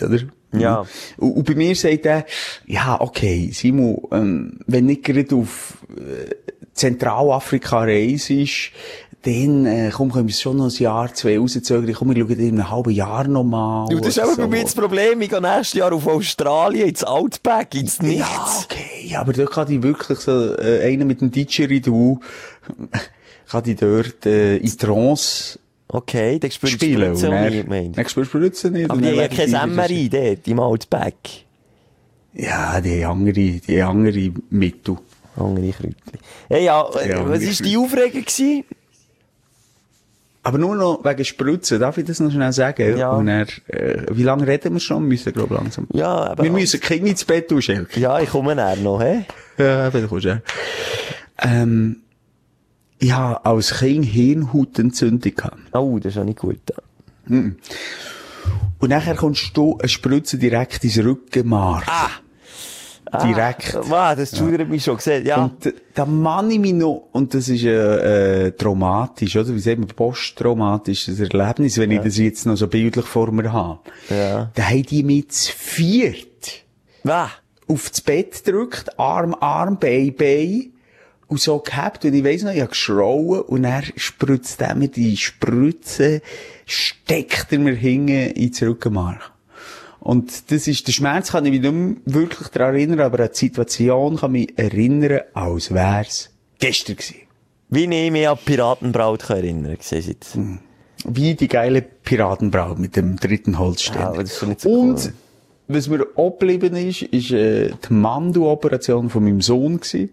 [SPEAKER 1] Ja.
[SPEAKER 5] Und, und bei mir sagt er, ja, okay, Simon, ähm, wenn nicht gerade auf äh, Zentralafrika reist, dann, äh, komm, können wir es schon noch ein Jahr, zwei rauszögern, komm, wir schauen in einem halben Jahr noch mal.
[SPEAKER 1] Ja, das ist aber so. Bei mir das Problem, ich gehe nächstes Jahr auf Australien, ins Outback, ins Nichts.
[SPEAKER 5] Ja, okay, ja, aber dort kann ich wirklich so, äh, einer mit dem Didgeridoo, kann ich dort, äh, in Trance,
[SPEAKER 1] okay, dann spürst du
[SPEAKER 5] spielen.
[SPEAKER 1] Spritze auch nicht, mein.
[SPEAKER 5] Dann spürst du Spritze nicht.
[SPEAKER 1] Aber die haben ja kein Semmerein dort, im Outback.
[SPEAKER 5] Ja, die haben andere, die haben andere Mittel.
[SPEAKER 1] Andere Kräutchen. Hey, ja,
[SPEAKER 5] Ja,
[SPEAKER 1] was war die Aufregung gewesen?
[SPEAKER 5] Aber nur noch wegen Spritzen, darf ich das noch schnell sagen?
[SPEAKER 1] Ja.
[SPEAKER 5] Und er, äh, wie lange reden wir schon? Wir müssen, glaube ich, langsam.
[SPEAKER 1] Ja, aber...
[SPEAKER 5] Wir müssen Kinder ins Bett tun, Schelke.
[SPEAKER 1] Ja, ich komme näher noch, hä?
[SPEAKER 5] Ja, eben, du kommst ja. Ähm, ich habe als Kind Hirnhautentzündung gehabt.
[SPEAKER 1] Oh, das ist auch nicht gut.
[SPEAKER 5] Und nachher kommst du eine Spritze direkt ins Rückenmark.
[SPEAKER 1] Ah!
[SPEAKER 5] Direkt.
[SPEAKER 1] Ah, wow, das schudert mich schon gesehen, ja.
[SPEAKER 5] Und da mann ich mich noch, und das ist äh, äh, traumatisch, oder? Wie sagt man, posttraumatisches Erlebnis, wenn ja. ich das jetzt noch so bildlich vor mir habe.
[SPEAKER 1] Ja.
[SPEAKER 5] Da haben die mit zu viert
[SPEAKER 1] Was?
[SPEAKER 5] auf das Bett gedrückt, Arm, Arm, Bein, Bein, und so gehabt, und ich weiss noch, ich habe geschrauen, und er spritzt er mir die Spritze, steckt er mir hinten ins Rückenmark. Und das ist, der Schmerz kann ich mich nicht mehr wirklich daran erinnern, aber an die Situation kann ich mich erinnern, als wär's gestern gewesen.
[SPEAKER 1] Wie ich mich an Piratenbraut kann erinnern kann, jetzt.
[SPEAKER 5] Mhm. Wie die geile Piratenbraut mit dem dritten Holzständer.
[SPEAKER 1] Ja, aber das ist schon nicht so
[SPEAKER 5] Und,
[SPEAKER 1] cool.
[SPEAKER 5] Was mir auch geblieben ist, ist, äh, die Mandu-Operation von meinem Sohn gewesen.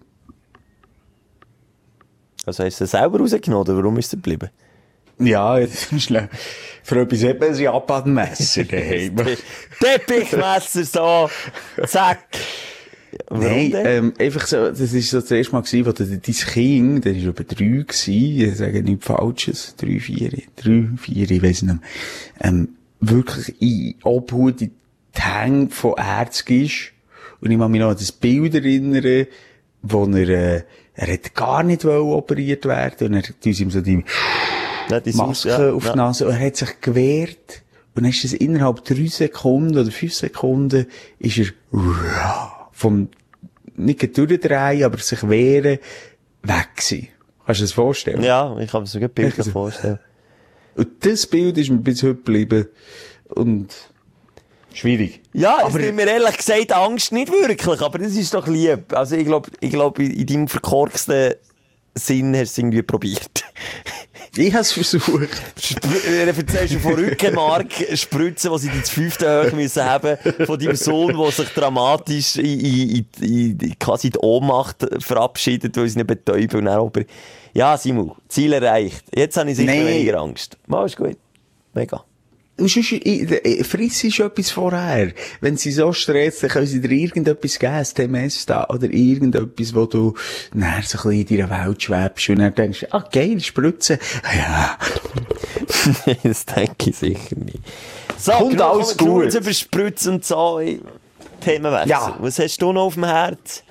[SPEAKER 1] Also hast du es selber rausgenommen, oder warum ist es geblieben?
[SPEAKER 5] Ja, das ist schlimm. Für etwas hat man ein Japan-Messer daheim.
[SPEAKER 1] Teppichmesser, so, zack. Warum
[SPEAKER 5] Nein,
[SPEAKER 1] denn?
[SPEAKER 5] ähm, einfach so, das ist so das erste Mal gewesen, wo dein Kind, der war über drei gewesen, ich sage nichts Falsches, drei, vier, drei, vier, ich weiss nicht mehr, ähm, wirklich in Obhut, in die Hänge von Ärzten ist. Und ich kann mich noch an das Bild erinnern, wo er, äh, er hat gar nicht wollen operiert werden, und er hat uns ihm so die
[SPEAKER 1] Ja, die
[SPEAKER 5] Maske
[SPEAKER 1] Sauce, ja,
[SPEAKER 5] auf
[SPEAKER 1] ja.
[SPEAKER 5] die Nase, und er hat sich gewehrt, und dann ist es innerhalb drei Sekunden oder fünf Sekunden, ist er vom, nicht durchdrehen, aber sich wehren, weg gewesen. Kannst du dir das vorstellen?
[SPEAKER 1] Ja, ich kann mir sogar Bilder
[SPEAKER 5] Also-
[SPEAKER 1] vorstellen.
[SPEAKER 5] Und das Bild ist mir bis heute geblieben. Und, schwierig.
[SPEAKER 1] Ja, es
[SPEAKER 5] Aber-
[SPEAKER 1] nimmt mir ehrlich gesagt Angst nicht wirklich, aber das ist doch lieb. Also ich glaube, ich glaub, in in deinem verkorksten Sinn hast du es irgendwie probiert.
[SPEAKER 5] Ich hab's versucht.
[SPEAKER 1] Er erzählst du von Rückenmark, Spritzen, die sie ins fünfte hoch müssen haben, von deinem Sohn, der sich dramatisch in, in, in, in quasi die Ohnmacht verabschiedet, weil sie nicht betäuben. Und dann aber, ja, Simon, Ziel erreicht. Jetzt habe ich sicher
[SPEAKER 5] Nein.
[SPEAKER 1] weniger Angst. Mal ist gut. Mega.
[SPEAKER 5] Und sonst, ich- ich- friss ist etwas vorher. Wenn sie so stresst, dann können sie dir irgendetwas geben, ein T M S da, oder irgendetwas, wo du, nachher so ein bisschen in deiner Welt schwebst, und dann denkst, ah, geil, Spritzen. Ja.
[SPEAKER 1] Das denke ich sicher nicht. So,
[SPEAKER 5] Kommt
[SPEAKER 1] genug,
[SPEAKER 5] alles
[SPEAKER 1] genug
[SPEAKER 5] gut.
[SPEAKER 1] jetzt über Spritzen und so. Themenwechsel.
[SPEAKER 5] Ja.
[SPEAKER 1] Was hast du noch auf dem Herz?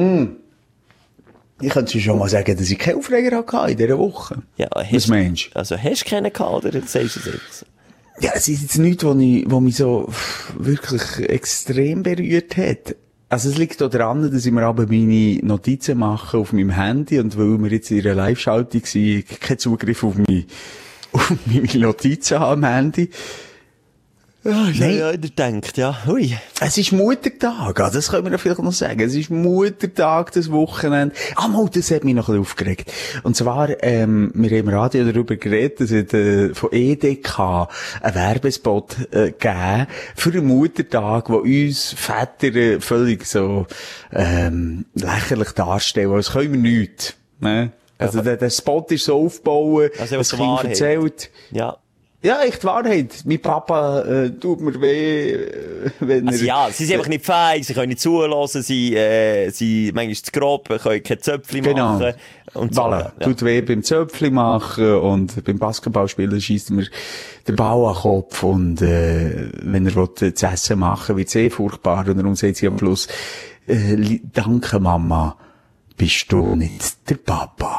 [SPEAKER 5] Ich könnte schon mal sagen, dass ich keinen Aufreger hatte in dieser Woche.
[SPEAKER 1] Ja,
[SPEAKER 5] Was
[SPEAKER 1] hast,
[SPEAKER 5] meinst du?
[SPEAKER 1] also hast du keinen gehabt, oder sagst du es jetzt?
[SPEAKER 5] Ja, es ist jetzt nichts, was ich, was mich so wirklich extrem berührt hat. Also es liegt auch daran, dass ich mir aber meine Notizen mache auf meinem Handy, und weil wir jetzt in einer Live-Schaltung waren, ich keinen Zugriff auf meine, auf meine Notizen habe am Handy.
[SPEAKER 1] Ja, ich
[SPEAKER 5] Nein.
[SPEAKER 1] ja, ja, denkt, ja. Hui.
[SPEAKER 5] Es ist Muttertag, ah, das können wir ja vielleicht noch sagen. Es ist Muttertag, das Wochenende. Ah, mal, das hat mich noch ein bisschen aufgeregt. Und zwar, ähm, wir haben im Radio darüber geredet, dass es äh, von E D K einen Werbespot äh, gegeben für den Muttertag, wo uns Väter äh, völlig so ähm, lächerlich darstellen, als können wir nichts. Ne? Also der, der Spot ist so aufgebaut,
[SPEAKER 1] Also,
[SPEAKER 5] das
[SPEAKER 1] was die
[SPEAKER 5] Kind
[SPEAKER 1] Wahrheit.
[SPEAKER 5] erzählt.
[SPEAKER 1] Ja.
[SPEAKER 5] Ja, echt die Wahrheit. Mein Papa äh, tut mir weh, äh, wenn
[SPEAKER 1] Also
[SPEAKER 5] er...
[SPEAKER 1] ja, sie sind einfach nicht fähig, sie können nicht zulassen, sie, äh, sie manchmal zu grob, können keine Zöpfchen
[SPEAKER 5] Genau.
[SPEAKER 1] machen. Und so.
[SPEAKER 5] Voilà.
[SPEAKER 1] Ja.
[SPEAKER 5] Tut weh beim Zöpfli machen, und beim Basketballspielen schießt mir den Ball an den Kopf, und äh, wenn er will, das Essen machen, wird es eh furchtbar, und darum sagt sie am Schluss, äh, li- danke Mama, bist du nicht der Papa.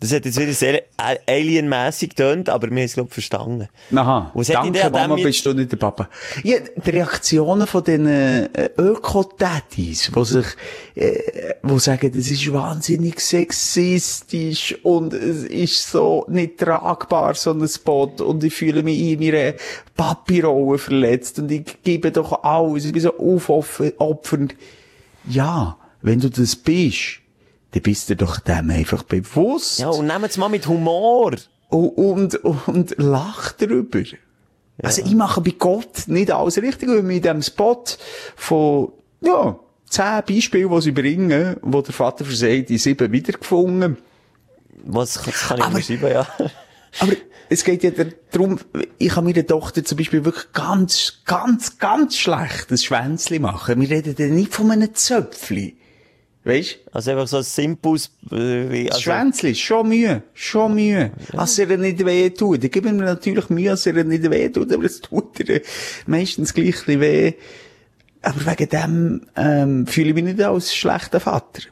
[SPEAKER 1] Das hat jetzt wieder sehr alienmässig getönt, aber wir haben es, glaube ich, verstanden.
[SPEAKER 5] Aha.
[SPEAKER 1] Was hat
[SPEAKER 5] Danke, Mama, jetzt... bist du nicht der Papa. Ja, die Reaktionen von den äh, Öko-Daddies, die sich, äh, die sagen, das ist wahnsinnig sexistisch und es ist so nicht tragbar, so ein Spot, und ich fühle mich in meiner Papi-Rolle verletzt und ich gebe doch alles, ich bin so aufopfernd. Ja, wenn du das bist, dann bist du doch dem einfach bewusst.
[SPEAKER 1] Ja, und nehmt es mal mit Humor.
[SPEAKER 5] Und, und, und lach drüber. Ja. Also, ich mache bei Gott nicht alles richtig, weil wir in diesem Spot von, ja, zehn Beispielen, die sie bringen, wo der Vater versagt, die sieben wiedergefunden.
[SPEAKER 1] Was, das kann ich aber, mir schreiben, ja.
[SPEAKER 5] Aber es geht ja darum, ich kann meiner Tochter zum Beispiel wirklich ganz, ganz, ganz schlecht ein Schwänzli machen. Wir reden ja nicht von einem Zöpfli. Weißt?
[SPEAKER 1] Also einfach so ein simples, äh,
[SPEAKER 5] also... Schwänzli, schon Mühe, schon Mühe. Ja. Als er nicht weh tut. Ich gebe mir natürlich Mühe, als er nicht weh tut, aber es tut er meistens gleich ein bisschen weh. Aber wegen dem, ähm, fühle ich mich nicht als schlechter Vater.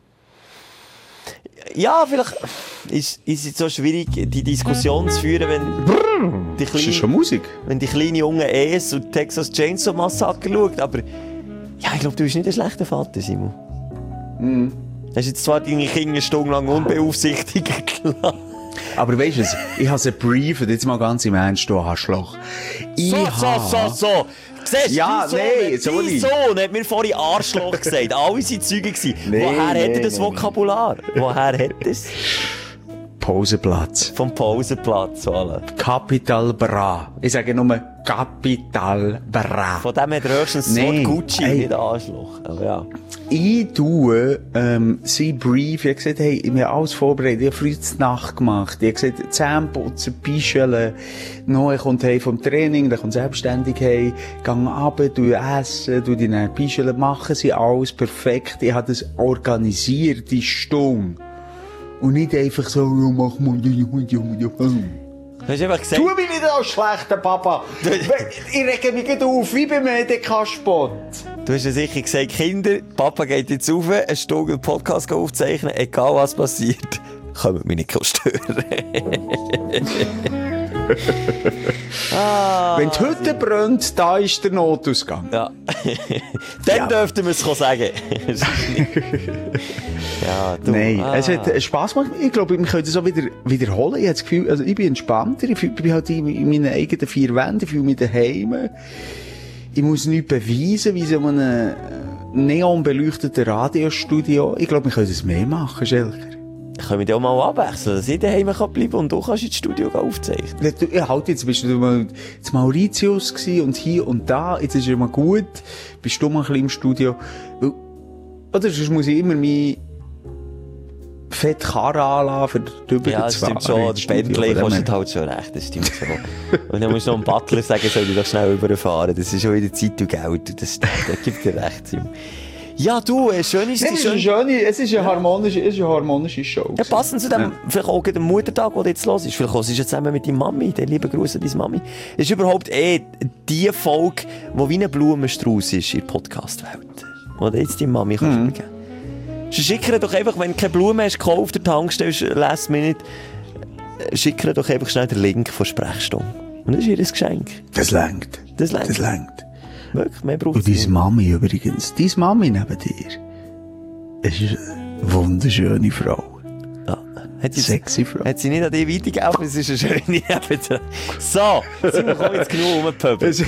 [SPEAKER 1] Ja, vielleicht ist, ist es so schwierig, die Diskussion zu führen, wenn die kleine,
[SPEAKER 5] ist schon Musik?
[SPEAKER 1] Wenn die kleine junge E S und Texas Chainsaw Massacre schaut, aber, ja, ich glaube, du bist nicht ein schlechter Vater, Simon. Mm. Hast jetzt zwar deine Kinder eine Stunde lang unbeaufsichtigt gelassen.
[SPEAKER 5] Aber weisst du, ich habe sie briefed, jetzt mal ganz im Ernst, du Arschloch. Ich
[SPEAKER 1] so,
[SPEAKER 5] ha...
[SPEAKER 1] so, so, so. Siehst,
[SPEAKER 5] ja, nein,
[SPEAKER 1] so Dein Sohn hat mir vorhin Arschloch gesagt. Alle waren Zeugen gewesen. Nee, Woher nee, hat er das nee, Vokabular? Nee. Woher hat er es?
[SPEAKER 5] Pausenplatz.
[SPEAKER 1] Vom Pausenplatz, voilà.
[SPEAKER 5] Capital Bra. Ich sage nur Capital Bra.
[SPEAKER 1] Von dem hat er höchstens das Wort Gucci, ey, nicht Arschloch. Aber ja.
[SPEAKER 5] Ich tue, ähm, sie brief, ich habe gesagt, hey, ich habe alles vorbereitet, ich habe früh die Nacht gemacht, ich habe gesagt, Zähne putzen, Pischeln, noch, ich komme heim vom Training, dann komme selbstständig heim, gehe runter, tue essen, tue die dann Pischeln, machen sie alles perfekt, ich habe das organisiert, die Stunde. Und nicht einfach so, ja, mach mal deine Hunde, Hunde, Hunde.
[SPEAKER 1] Du hast einfach gesagt...
[SPEAKER 5] Tu mich nicht als schlechter Papa! Ich rege mich nicht auf, wie beim E D K-Spot.
[SPEAKER 1] Du hast ja sicher gesagt, Kinder, Papa geht jetzt rauf, eine Stunde einen Podcast aufzeichnen, egal was passiert, kommt mich nicht stören. ah,
[SPEAKER 5] wenn die Hütte brennt, da ist der Notausgang.
[SPEAKER 1] Ja. Dann ja. dürften wir es sagen. Ja, du,
[SPEAKER 5] Nein,
[SPEAKER 1] ah.
[SPEAKER 5] es hat Spass gemacht. Ich glaube, wir können das auch wieder wiederholen. Ich habe das Gefühl, also ich bin entspannter. Ich bin halt in meinen eigenen vier Wänden. Ich fühle mich daheim. Ich muss nichts beweisen, wie so einem neonbeleuchteten Radiostudio. Ich glaube, wir können das mehr machen, Schelker.
[SPEAKER 1] Können wir dich auch mal abwechseln, dass ich daheim bleiben kann und du kannst ins Studio aufzeichnen?
[SPEAKER 5] Ja, halt, jetzt bist du mal in Mauritius gewesen und hier und da. Jetzt ist es mal gut. Bist du mal ein bisschen im Studio. Oder sonst muss ich immer mein Fett Karre anlassen, für drüber
[SPEAKER 1] ja, das stimmt schon. Der Bentley kostet halt schon recht, das stimmt so. Und dann musst du noch einem Butler sagen, soll ich doch schnell überfahren. Das ist schon wieder Zeit und Geld. Das, das gibt dir recht, Simon. Ja, du, schön ist es.
[SPEAKER 5] Schön... Schöne, es ist eine harmonische, es ist eine harmonische Show.
[SPEAKER 1] Ja, passend zu dem, ja. Vielleicht auch dem Muttertag, der jetzt los ist. Vielleicht kommst du zusammen mit deiner Mami, den lieben Gruß an deine Mami. Es ist überhaupt eh die Folge, die wie ein Blumenstrauß ist in der Podcast-Welt. Oder jetzt deine Mami kannst mhm. übergeben. Schick ihr doch einfach, wenn du keine Blumen hast gekauft, der Tankstelle last minute, schick ihr doch einfach schnell den Link von Sprechstunde. Und das ist ihr Geschenk.
[SPEAKER 5] Das längt.
[SPEAKER 1] Das längt.
[SPEAKER 5] Das längt.
[SPEAKER 1] Wirklich, mehr braucht
[SPEAKER 5] es. Und deine Mami übrigens, deine Mami neben dir, ist eine wunderschöne Frau.
[SPEAKER 1] Ja. Hat sie,
[SPEAKER 5] Sexy Frau.
[SPEAKER 1] Hat sie nicht an dich weitergelaufen, es ist eine schöne Nebensache. So, sind wir kommen jetzt genug rumpöppeln. Es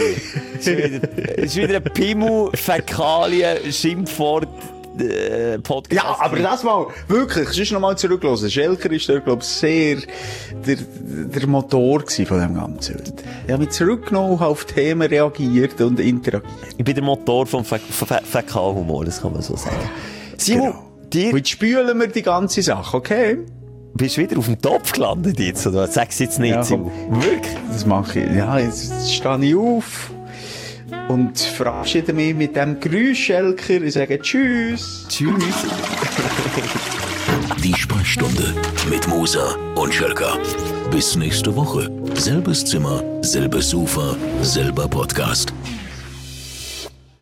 [SPEAKER 1] ist wieder ein Pimmel, Fäkalien, Schimpfwort, äh, Podcast.
[SPEAKER 5] Ja, aber das mal, wirklich, sonst noch mal zurückhören. Schelker ist da, glaube ich, sehr der, der Motor von dem Ganzen. Ich habe mich zurückgenommen, auf Themen reagiert und interagiert.
[SPEAKER 1] Ich bin der Motor vom Fä Fä Fäkalhumor, das kann man so sagen. Simon,
[SPEAKER 5] genau.
[SPEAKER 1] dir...
[SPEAKER 5] Und jetzt spülen wir die ganze Sache, okay?
[SPEAKER 1] Bist du wieder auf dem Topf gelandet jetzt, oder? Sag's jetzt nicht, ja, Simon. Wirklich?
[SPEAKER 5] Das mache ich. Ja, jetzt stehe ich auf und verabschiede mich mit dem Geräusch, Schelker. Ich sage Tschüss.
[SPEAKER 1] Tschüss.
[SPEAKER 4] Die Sprechstunde mit Moser und Schelker. Bis nächste Woche. Selbes Zimmer, selbes Sofa, selber Podcast.